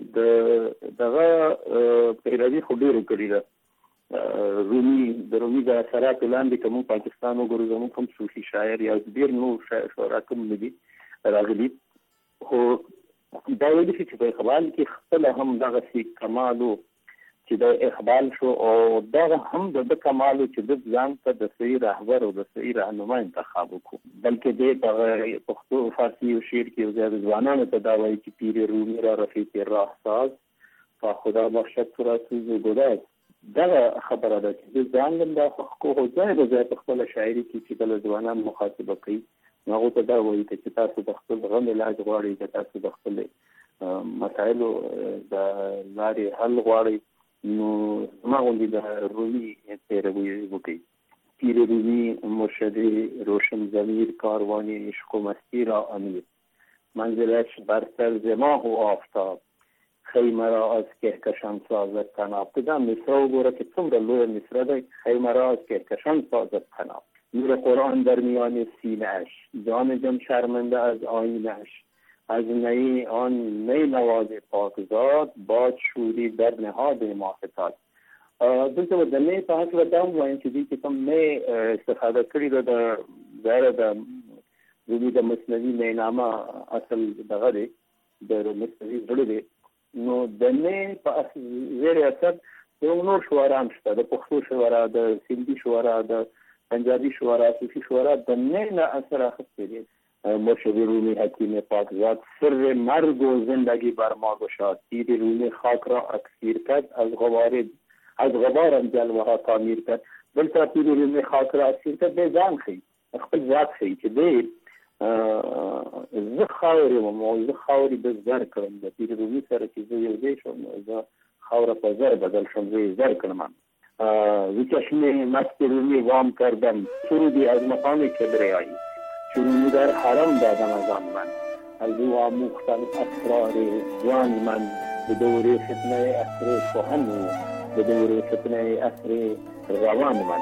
د دغه پیروي خو ډېرو کړې ده. رومي د رومي د اثراتو لاندې که موږ پاکستان وګورو زموږ هم صوفي شاعر یا ډېر نور شعرا کوم نه دي راغلي، خو دا ویلی شي چې په اقبال کې خپله هم دغسې کمال و چې د اقبال شو او دغه هم د ده کمال و چې ده ځان ته د صحیح رهبر او د صحیح رهنما انتخاب وکړو. بلکې دی په پښتو فارسي او شعر کې یو ځای د ځوانانو ته دا وایي چې پیر رومي را رفیق راه ساز تا خدا بخشد تو را سوز و گداز. دغه خبره ده چې زه ځان لم دا خو ځای به ځای په خپله شاعري کې چې کله ځوانان مخاطبه کوي نو هغو ته دا وایي که چې تاسو د خپل غم علاج غواړئ، که تاسو د خپلې مسایلو د لارې حل غواړئ، نو زما غوندې د رومي پیروي وکړئ. پیر رومي مرشد روشن ضمیر کاروان عشق و مستی را امیر، منزلش بر سر ز ماه و آفتاب، خیمه را از کهکشان سازد طناب. دا مصرع وګوره چې څومره لویه مصرع ده. خیمه را از کهکشان سازد طناب، نور قرآن در میان سینه‌اش، جان جان شرمنده از آیینه‌اش، از نی آن می نواز پاکزاد، باد شوری در نهاد مافتاد. دلته د می په هکله دا هم وایم چې دوی چې کوم می استفاده کړې ده د ظاهره د رومي د مثنوي مینامه اصل دغه دی، د مثنوي زړه دی. نو د نه په زیر اثر یو نور شعرا هم شته، د پښتو شعرا، د سندي شعرا، د پنجابي شعرا، صوفي شعرا د نه نه اثر اخیستی دی. مرشد رومی حکیم پاکزاد سر مرگ و زندگی بر ما گشاد، تیر رومی خاک را اکسیر کرد، از غبار از غبارم جلوه ها تعمیر کرد. دلته پیر رومي خاطرات چې ته ځان خي خپل ذات خي چې دې زه خاورې وم او زه خاورې به زر کړم د پیر رومي سره چې زه یو ځای شم زه خاوره په زر بدل شم زه یې زر کړم زه چشم مست رومی وام کردم سرودی از مقام کبریایی چون در حرم دادم از آن من از او آموختم اسرار جوان من به دوره فتنه اسر کهن و به دوره فتنه اسر روان من.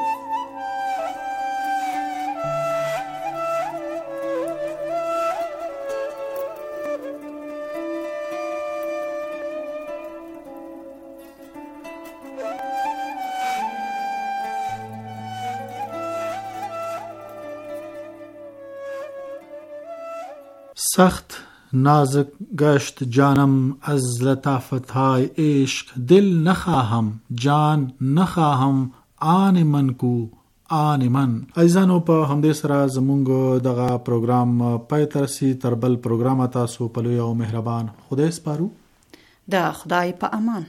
سخت نازک گشت جانم از لطافتهای عشق، دل نخواهم جان نخواهم آن من کو آن من. عزیزانو په همدې سره زمونږ دغه پروګرام پای ته رسي. تر بل پروګرام تاسو په لوی او مهربان خدای سپارو. د خدای په امان.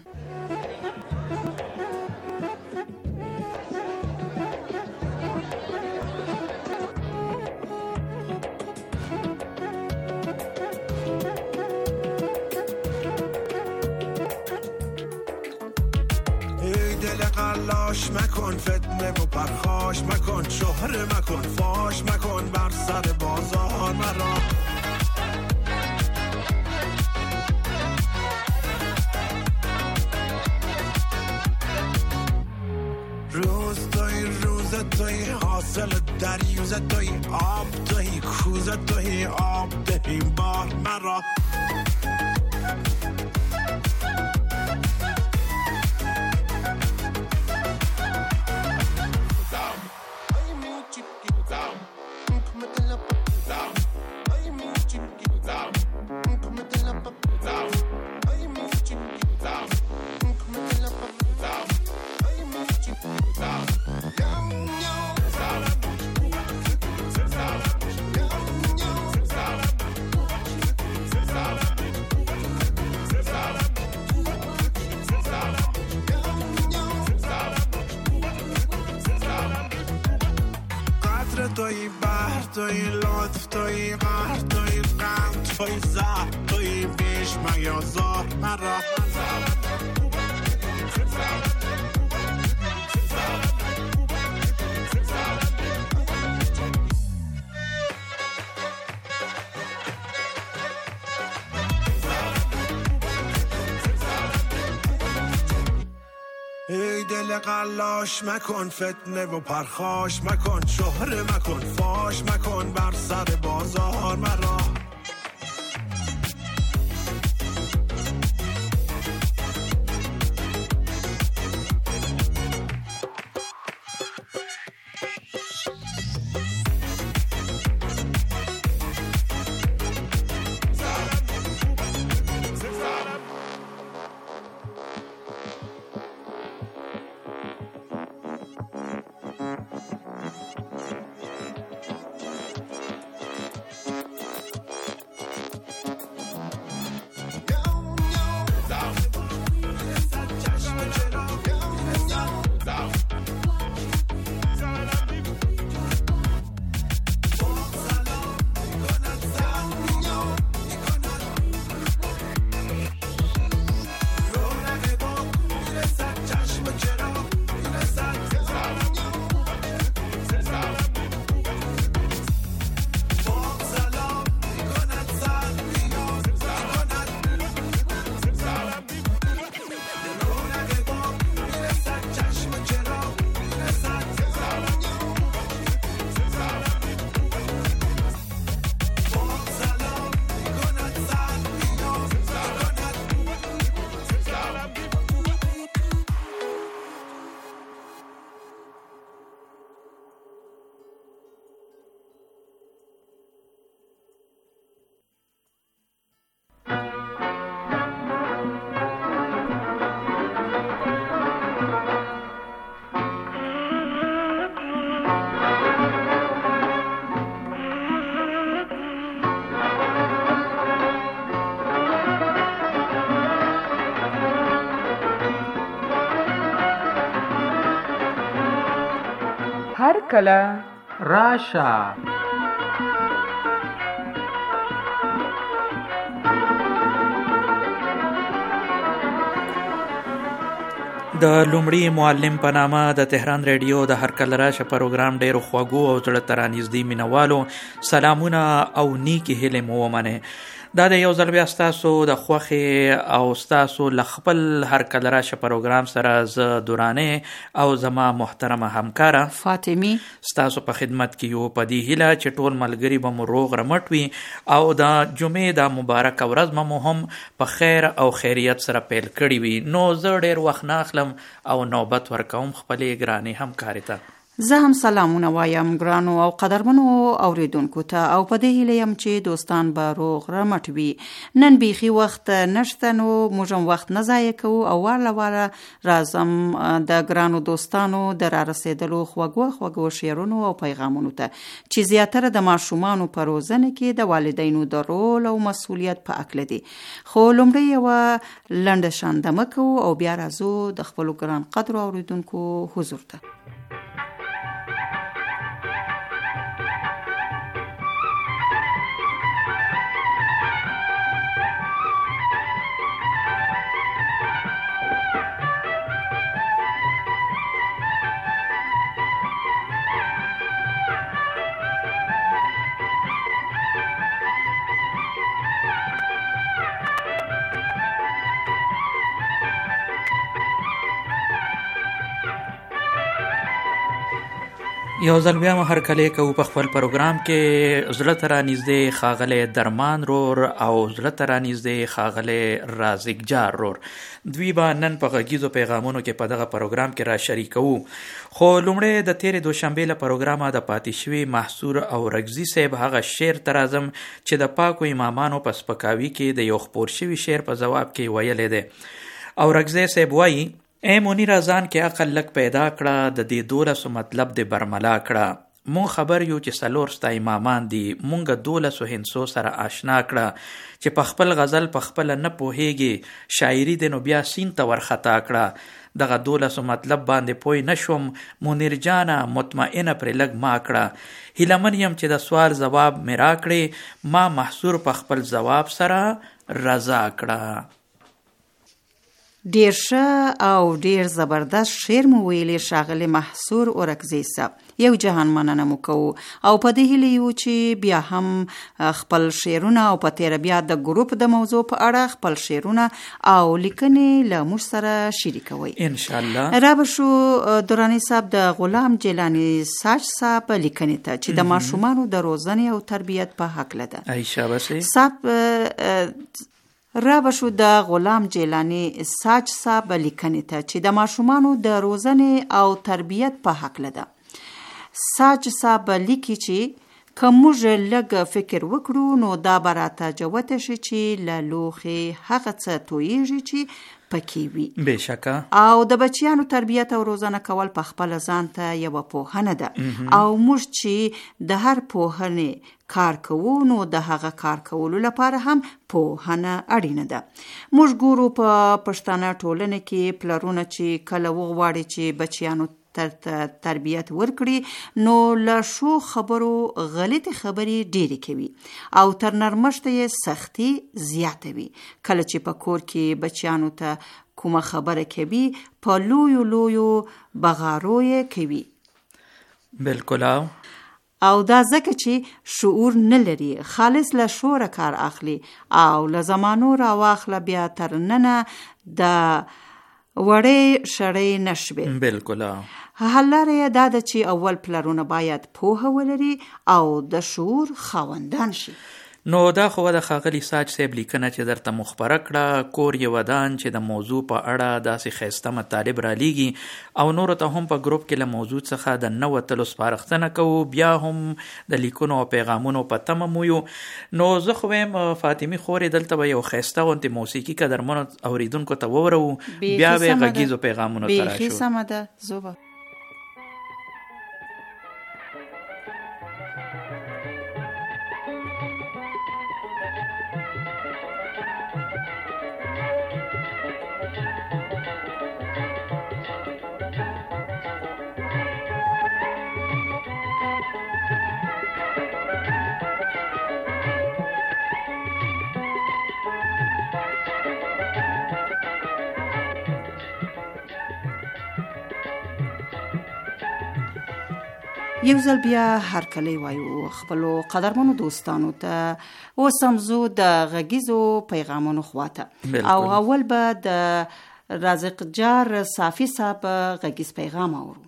قلاش مکن فتنه و پرخاش مکن شهره مکن فاش مکن بر سر بازار مرا روز توی روز توی حاصل دریوز توی آب توی کوز توی آب دهی بار مرا توی بحر توی لطف توی قهر توی غم توی زهر توی بیش میازار مرا ای دل قلاش مکن فتنه و پرخاش مکن شهره مکن فاش مکن بر سر بازار مرا هر کله راشه. د لومړي معلم په نامه د تهران ریډیو د هر کله راشه پروګرام ډیرو خوږو او زړه ته رانږدې مینوالو سلامونه او نیکې هیلې مو ومنئ. دا د یو ځل بیا ستاسو د خوښې او ستاسو له خپل هر کله راشه پروګرام سره زه درانې او زما محترمه همکاره فاطمي ستاسو په خدمت کې یو. په دې هیله چې ټول ملګري به مو روغ رمټ وي او د جمعې د مبارک ورځ به مو هم په خیر او خیریت سره پیل کړي وي. نو زه ډېر وخت نه اخلم او نوبت ورکوم خپلې ګرانې همکارې ته. زه هم سلامونه وایم ګرانو او قدرمنو اوریدونکو ته او په دې هیله یم چې دوستان به روغ رمټ وي. نن بیخي وخت نشته نو موږ هم وخت نه ضایع کوو او واره واره راځم د ګرانو دوستانو د را رسېدلو خوږو خوږو شعرونو او پیغامونو ته چې زیاتره د ماشومانو په روزنه کې د والدینو د رول او مسؤلیت په اکله دي. خو لومړی یوه لنډه شاندمه کوو او بیا راځو د خپلو ګران قدرو اوریدونکو حضور ته. یو ځل بیا مو هر کله کوو په خپل پروګرام کې زړه ته رانږدې ښاغلی درمان رور او زړه ته رانږدې ښاغلی رازق جار رور دوی به نن په غږیزو پیغامونو کې په دغه پروګرام کې را شریکوو. خو لومړی د تیرې دوشنبې له پروګرامه د پاتې شوي محصور او رګزي صاحب هغه شعر ته راځم چې د پاکو امامانو په سپکاوي کې د یو خپور شوي شعر په ځواب کې ویلی دی. او رګزي صاحب وایي اے منیر ازان کې عقل لک پیدا کړه د دې دولسو مطلب د برملا کړه مون خبر یو چې سلور ستا امامان دي مونږ دولسو هندسو سره آشنا کړه چې په خپل غزل په خپل نه پوهیږي شاعري د نو بیا سین ته ورخطا کړه دغه دولسو مطلب باندې پوی نشوم منیر جانا مطمئنه پر لګ ما کړه هیلمن یم چې د سوال جواب مې را کړې ما محصور په خپل جواب سره رضا کړه. ډیر ښه او ډیر زبردست شعر مو ویلی ښاغلی محصور اورکزی صاحب. یو جهان مننه مو کوو او په دې هیله یو چې بیا هم خپل شعرونه او په تیره بیا د ګروپ د موضوع په اړه خپل شعرونه او لیکنې له موږ سره شریکوئ انشاءالله. را به شو درانی صاحب د غلام جیلانی ساج صاحب لیکنې ته چې د ماشومانو د روزنې او تربیت په هکله ده. عایشه بسي صاحب را بشو د غلام جیلانی ساج صاحب لیکنې ته چې د ماشومانو د روزنې او تربیت په حق ده. ساج صاحب لیکي چې که موږ لږ فکر وکړو نو دا به راته جوته شي چې له لوښې هغه څه تویېږي چې پکې وي. بېشکه او د بچیانو تربیت او روزنه کول په خپله ځان ته یوه پوهنه ده او موږ چې د هر پوهنې کار کوو نو د هغه کار کولو لپاره هم پوهنه اړینه ده. موږ ګورو په پښتانه ټولنه کې پلرونه چې کله وغواړي چې بچیانو تر تربیت ورکړي نو له شو خبرو غلطي خبرې ډېرې کوي او تر نرمښت یې سختي زیاته وي. کله چې په کور کې بچیانو ته کومه خبره کوي په لویو لویو بغارو یې کوي. بالکل او دا ځکه چې شعور نه لري خالص له شوره کار اخلي او له زمانو را واخله بیا تر ننه د وړې شړې نشوي. بالکل حل لاره یې دا ده چې اول پلرونه باید پوهه ولري او د شعور خاوندان شي. نو دا خو د ښاغلي ساج صاحب لیکنه چې درته مخبره کړه کور یې ودان چې د موضوع په اړه داسې ښایسته مطالب رالیږي او نورو ته هم په ګروپ کې له موضوع څخه د نه وتلو سپارښتنه کوو بیا هم د لیکونو او پیغامونو په تمه مو یو. نو زه خو وایم فاطمي خورې دلته به یو ښایسته غوندې موسیقي قدرمنو اوریدونکو ته وورو بیا به یې غږیزو پیغامونو ته راشو. بیخي سمه ده زوبه. یو ځل بیا هرکلی وایو خپلو قدرمنو دوستانو ته. اوس هم زه د غږیزو پیغامونو خواته او اول به د رازق جار صافي صاحب غږیز پیغام اورو.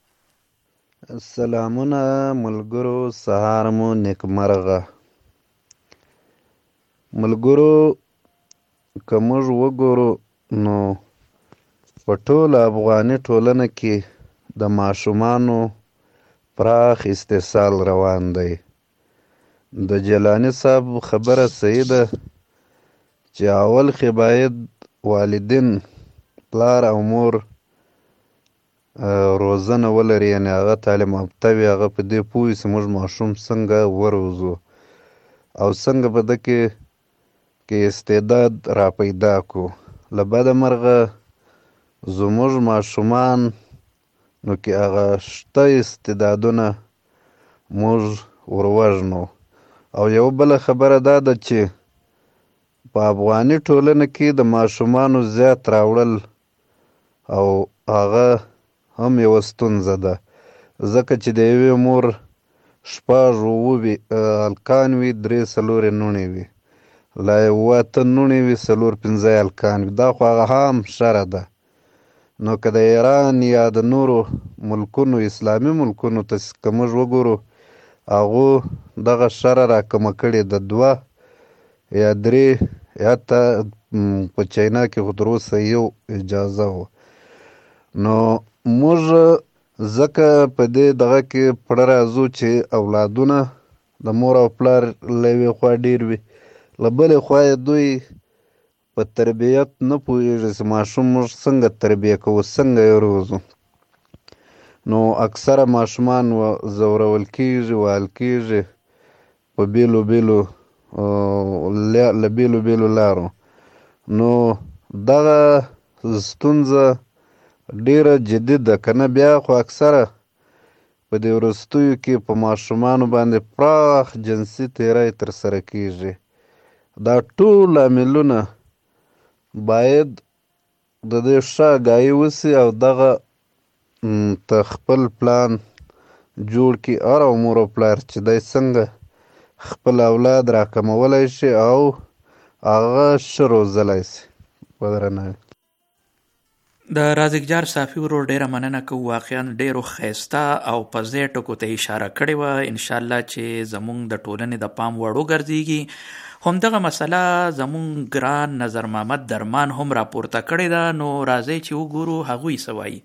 سلامونه ملګرو، سهار مو نیکمرغه. ملګرو که موږ وګورو نو په ټوله افغاني ټولنه کې د ماشومانو پراخ استحصال روان دی. د جیلانی صاحب خبره صحیح ده چې اول کې باید والدین پلار او مور روزنه ولري، یعنې هغه تعلیم یافته وي، هغه په دې پوه وي چې موږ ماشوم څنګه وروزو او څنګه په ده کې کې استعداد را پیدا کړو. له بده مرغه زموږ ماشومان نو کې هغه شته استعدادونه موږ وروژنو. او یو بله خبره دا ده چې په افغاني ټولنه کې د ماشومانو زیات راوړل او هغه هم یوه ستونزه ده، ځکه چې د یوې مور شپږ اووه هلکان وي، درې څلورې لوڼې وي، لا اووه اته لوڼې وي، څلور پنځه هلکان وي. دا خو هغه هم شره ده. نو که د ایران یا د نورو ملکونو اسلامي ملکونو ته که موږ وګورو، هغو دغه شره راکمه کړې ده، دوه یا درې یا حتی په چاینا کې خو تر اوسه یو اجازه وه. نو موږ ځکه په دې دغه کې پړه راځو چې اولادونه د مور او پلار له یوې خوا ډېر وي، له بلې خوا یې دوی په تربیت نه پوهېږي چې ماشوم موږ څنګه تربیه کوو، څنګه یې روزو. نو اکثره ماشومان ځورول کېږي، وهل کېږي په بېلو بېلو له بېلو بېلو لارو. نو دغه ستونزه ډېره جدي ده، که نه بیا خو اکثره په دې وروستیو کې په ماشومانو باندې پراخ جنسي تېری ترسره کېږي. دا ټول عاملونه باید د دې ښه آګاهي وسي او دغه ته خپل پلان جوړ کړي هر مور او پلار چې دی څنګه خپل اولاد راکمولی شي او هغه ښه روزلی شي. په درناوي د رازق جار صافي ورور ډیره مننه کوو. واقعا ډیرو ښایسته او په ځای ټکو ته اشاره کړې وه. انشاءالله چې زموږ د ټولنې د پام وړ وګرځېږي. همدغه مسله زموږ ګران نظر محمد درمان هم راپورته کړې ده. نو راځئ چې وګورو هغوی څه وایي.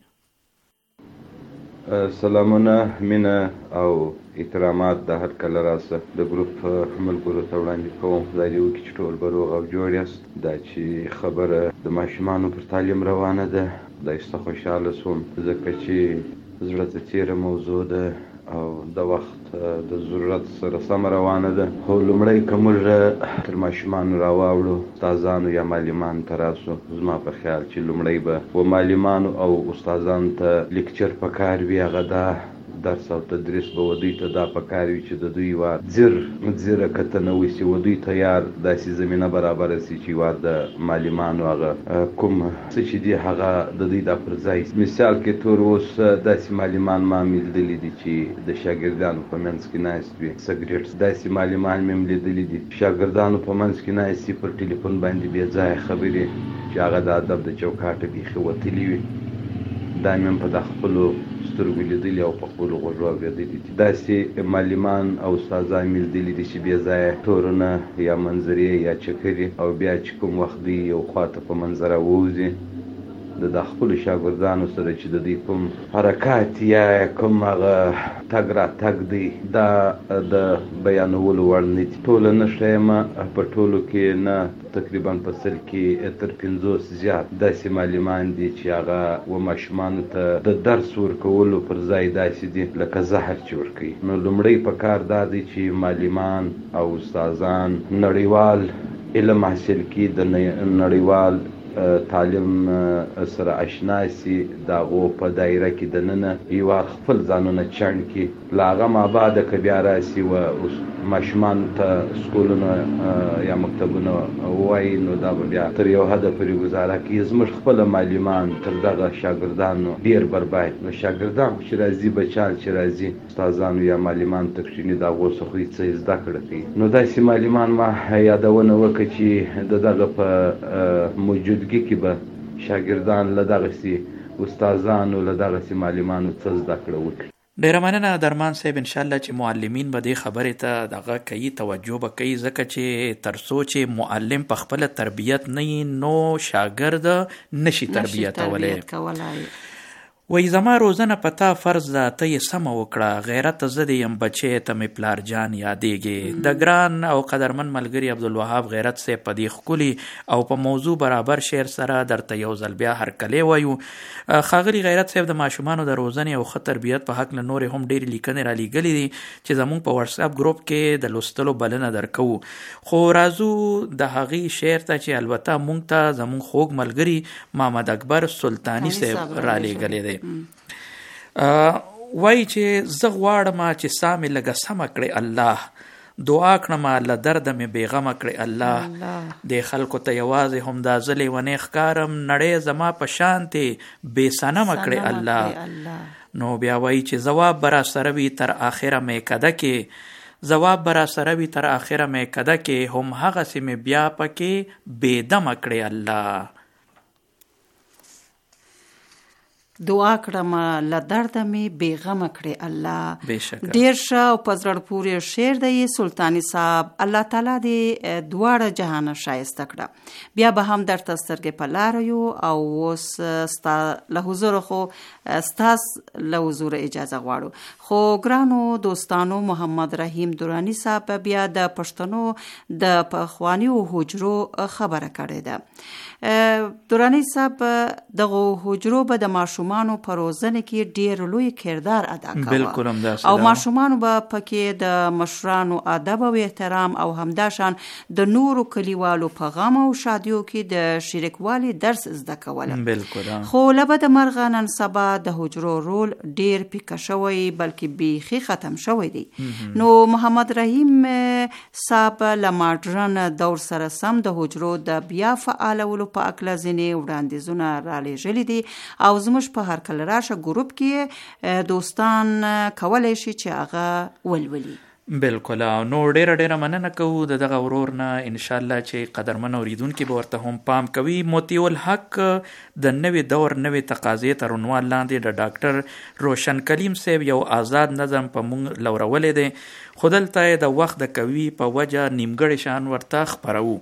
سلامونه، مینه او احترامات د هر کله راسه د ګروپ ملګرو ته وړاندې کوم. خدای دې وکړي چې ټول به روغ او جوړ یاست. دا چې خبره د ماشومانو پر تعلیم روانه ده، خدای سته خوشحاله سوم، ځکه چې زړه ته تېره موضوع ده او د وخت د ضرورت سره سم روانه ده. خو لومړی که موږ تر ماشومانو راواوړو، استادانو یا معلمانو ته راسو، زما په خیال چې لومړی به و معلمانو او استادانو ته لیکچر په کار وي، هغه دا درس او تدریس به و دوی ته دا په کار وي چې د دوی یوه ځیر ځیره کتنه وسي، و دوی ته یار داسې زمینه برابره سي چې یوه د معلمانو هغه کوم څه چې دي هغه د دوی دا پر ځای. مثال کې طور اوس داسې معلمان ما مې لیدلي دي چې د شاګردانو په منځ کې ناست وي سګرېټ، داسې معلمان مې هم لیدلي دي شاګردانو په منځ کې ناست وي پر ټلیفون باندې بې ځایه خبرې چې هغه د ادب د چوکاټه بیخي وتلي وي. دا مې هم په د خپلو سترګو لیدلي او په خپلو غوږو اورېدلي دي. داسې معلمان او استادان مې لیدلي دي چې بې ځایه تورونه یا منظرې یا چکرې او بیا چې کوم وخت دوی یو خواته په منظره ووځي د د خپلو شاګردانو سره چې د دوی کوم حرکات یا کوم هغه تګ راتګ دی دا د بیانولو وړ نه دي. ټوله نه ښیمه په ټولو کې نه تقریبا په سل کې تر پنځوس زیات داسې معلمان دي چې هغه و ماشومانو ته د درس ورکولو پر ځای داسې دي لکه زهر چې ورکوي. نو لومړی په کار دا دی چې معلمان او استادان نړیوال علم حاصل کړي، د نړیوال تعلیم سره اشنا سي، د هغو په دایره کې دننه یو خپل ځانونه چڼ کړي، له هغه مابعده که بیا راسي و ماشومان ته سکولونه یا مکتبونه وایي نو دا به بیا تر یو حده پورې ګزاره کوي. زموږ خپله معلمان تر دغه شاګردانو ډېر برباد. نو شاګردان چې راځي، بچیان چې راځي، استادانو یا معلمان ته کښېني د هغو څخه خو څه زده کړه کوي. نو داسې معلمان ما یادونه وکړه چې د دغه په موجودګي کې به شاګردان له دغسې استادانو له دغسې معلمانو څه زده کړه وکړي. ډیره مننه درمان صاحب. انشاءالله چې معلمین به دې خبرې ته دغه کوي، توجه به کوي، ځکه چې تر څو چې معلم په خپله تربیت نه وي نو شاګرد نشي تربیتولی. وای زما روزنه پتا فرض ده، ته یې سمه وکړه، غیرت زه دې یم بچی ته مې پلار جان یادېږي. د ګران او قدرمن ملګري عبدالوهاب غیرت صاحب په دې ښکلي او په موضوع برابر شعر سره درته یو ځل بیا هرکلی وایو. ښاغلي غیرت صاحب د ماشومانو د روزنې او ښه تربیت په هکله نورې هم ډېرې لیکنې رالیږلې دي چې زموږ په واتساپ ګروپ کې د لوستلو بلنه درکوو. خو راځو د هغې شعر ته چې البته موږ ته زموږ خوږ ملګري محمد اکبر سلطاني صاحب رالیږلی دی. وای چې زه غواړم چې سا مې لږه سمه کړې الله، دعا کړم له درده مې بېغمه کړې الله. د خلکو ته یوازې همدا زه لیونی ښکارم، نړۍ زما په شانتې بې صنمه کړې الله. نو بیا وای چې ځواب به راسره وي تر آخره مې کده کې، ځواب به راسره وي تر آخره مې کده کې، هم هغسې مې بیا پکې بېدمه کړې الله. دعا کړم له درده مې بېغمه کړې الله. بېشکه ډېر ښه او په زړه پورې شعر دی سلطاني صاحب. الله تعالی دې دواړه جهانه ښایسته کړه. بیا به هم درته سترګې په لاره یو او اوس ستا له حضوره خو ستاس له حضوره اجازه غواړو. خو ګرانو دوستانو، محمد رحیم دراني صاحب بیا د پښتنو د پخوانیو حجرو خبره کړې ده. دراني صاحب دغه حجرو به د ماشومانو په روزنه کې ډېر لوی کردار ادا کاوه او ماشومانو به پکې د مشرانو ادب او احترام او همداشان د نورو کلیوالو په غم او شادیو کې د شریکوالي درس زده کوله. خو له بده مرغه نن سبا د حجرو رول ډېر پیکه شوی، بلکې بیخي ختم شوی دی. نو محمد رحیم صاحب له ماډرن دور سره سم د حجرو د بیا فعالولو په اکله ځینې وړاندیزونه رالیږلي دي او زموږ په هر کله راشه ګروپ کې دوستان کولی شي چې هغه ولولي. بالکل. نو ډیره ډیره مننه کوو د دغه ورور نه، انشاءالله چې قدرمن اوریدونکي به ورته هم پام کوي. موطیع الحق د نوې دور نوې تقاضې تر عنوان لاندې د ډاکټر روشن کلیم صاحب یو آزاد نظم په مونږ لورولی دی، خو دلته د وخت د کوي په وجه نیمګړی شان ورته خپروو.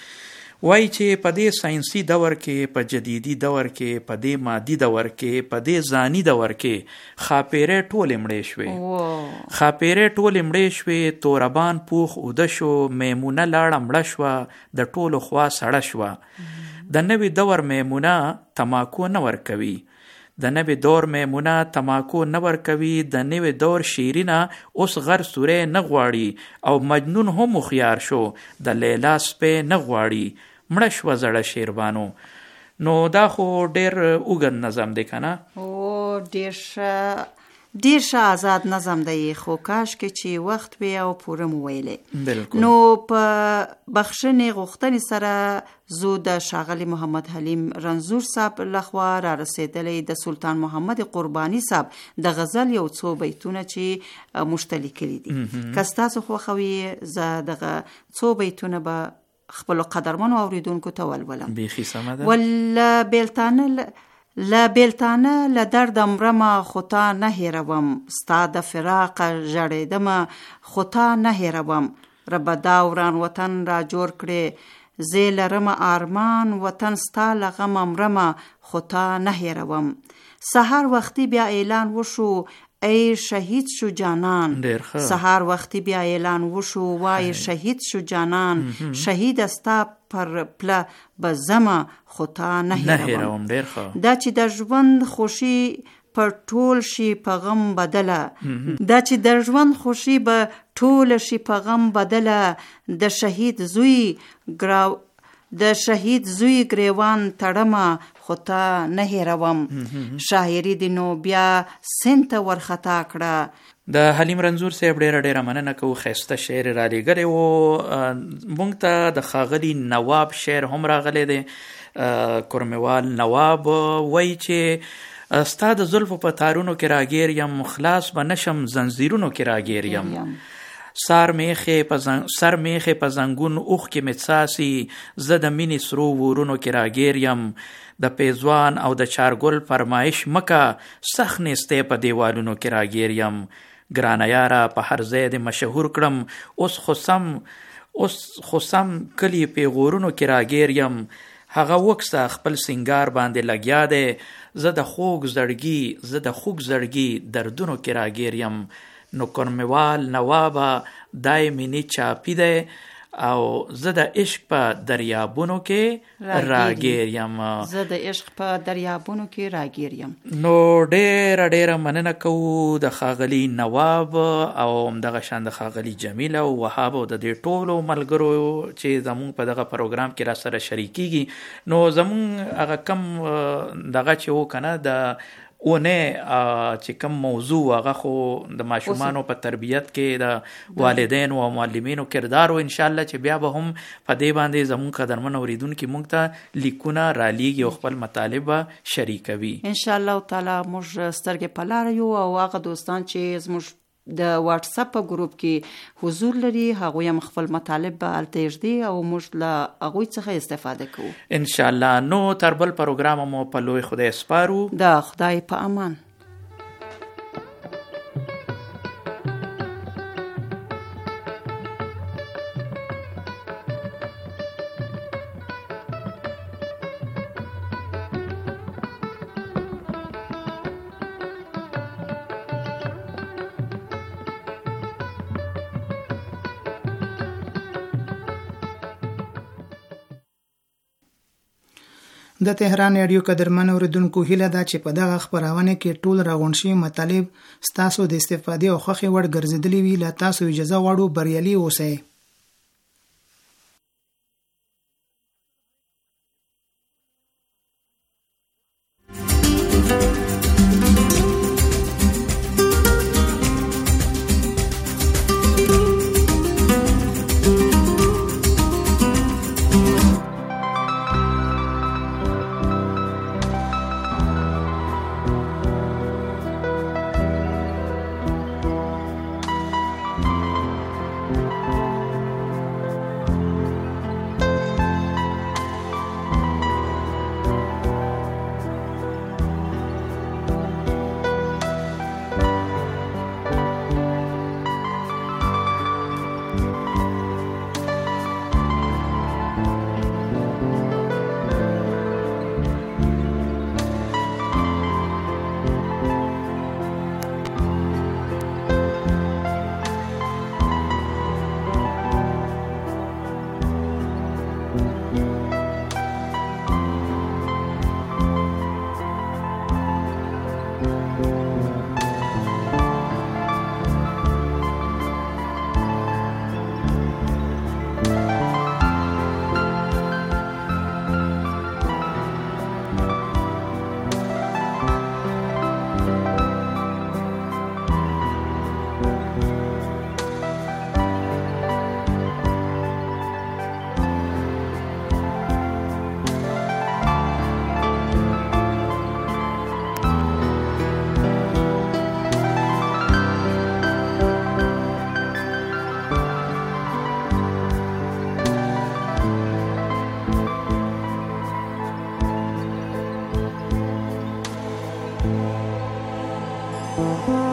وای چې په دې ساينسي دور کې، په جديدي دور کې، په دې مادي دور کې، په دې ځاني دور کې خاپیرې ټولې مړې شوې. خاپیرې ټولې مړې شوې، توربان پوخ اوده شو، میمونه لاړه مړه شوه، د ټولو خوا سړه شوه. د نوي دور میمونه تماکو نه ورکوي، د نوي دور میمونه تماکو نه ورکوي، د نوي دور شیرینه اوس غر سوری نه غواړي او مجنون هم هوښیار شو، د لیلا سپی نه غواړي، مړه شوه زړه شیربانو. نو دا خو ډېر اوږد نظم دی که نه؟ او ډېر ښه ډېر ښه آزاد نظم دی، خو کاش کې چې وخت وي او پوره مو ویلې. بالکل. نو په بخښنې غوښتنې سره زه د ښاغلي محمد حلیم رنځور صاحب لخوا را رسېدلی د سلطان محمد قرباني صاحب د غزل یو څو بیتونه چې موږ ته لیکلي دي. که ستاسو خوښوي زه دغه څو بیتونه به خپلو قدرمنو اوریدونکو ته ولولم. بیخي سمه ده. وله بیلتانه له بیلتانه له درده مرمه خو تا نه هېروم، ستا د فراق ژړېدمه خو تا نه هېروم، ربه دا وران وطن را جوړ کړې، زه لرمه ارمان وطن ستا له غمه مرمه خو تا نه هېروم. سهار وختي بیا اعلان وشو ای شهید شو جانان، سهار وختي بیا اعلان وشو وای شهید شو جانان، شهید استا پر پله به زمه خو تا نه هېروم. دا چې د ژوند خوشي په ټول شي په غم بدله، دا چې د ژوند خوشي به ټول شي په غم بدله، د شهید زوی ګراو د شهید زوی گریوان تړمه خو تا نه هېروم. شاعري دې نو بیا سیند ته ورخطا کړه. د حلیم رنځور صاحب ډیره ډیره مننه کوو، ښایسته شعر را لیږلی و. موږ ته د ښاغلي نواب شعر هم راغلی دی. کورموال نواب وایي چې ستا د زلفو په تارونو کې راګیر یم، خلاص به نشم زنځیرونو کې راګیر یم. سر میخې په زنګ سر میخې په زنګون اوښ کې مې څاڅي، زه د مینې سرو ورونو کې راګیر یم. د پیزوان او د چارګل فرمایش مکه، سخت نیستې په دیوالونو کې راګیر یم. ګرانه یاره په هر ځای دې مشهور کړم، اوس خو سم اوس خو سم کلي پیغورونو کې راګیر یم. هغه وکسه خپل سنگار باندې لګیا دی، زه د خوږ زړګي زه د خوږ زړګي دردونو کې راګیر یم. نو کورموال نوابه دای مینی چاپی دی او زه د عشق په دریابونو کې راګیر یم. زه د عشق په دریابونو کې راګیر یم. نو ډیره ډیره مننه کوو د ښاغلي نواب او همدغه شان د ښاغلي جمیل او وهاب او د دې ټولو ملګرو چې زمونږ په دغه پروګرام کې را سره شریکیږي. نو زمونږ هغه کم دغه چې و کنه د اونه چې کوم موضوع هغه خو د ماشومانو په تربیت کې د والدینو او معلمینو کردار او ان شاء الله چې بیا به هم په دې باندې زموږ قدرمن اوریدونکو موږ ته لیکونه را لیږي او خپل مطالب شریکوي ان شاء الله تعالی. موږ سترګې په لار یو او هغه دوستان چې زموږ د واتس اپ په ګروپ کې حضور لري هغه هم خپل مطالب به التهجدي او موږ له هغه څخه استفاده کوو ان شاء الله. نو تر بل پروګرام مو په لوی خدای سپارو. د خدای په امان. د تهران رادیو قدرمن اوریدونکو هیله ده چې په دغه خبرونه کې ټول راغونډ شوي مطالب ستاسو د استفادې او خوښې وړ ګرځېدلي وي. له تاسو اجازه غواړو، بریالي اوسئ. Thank you.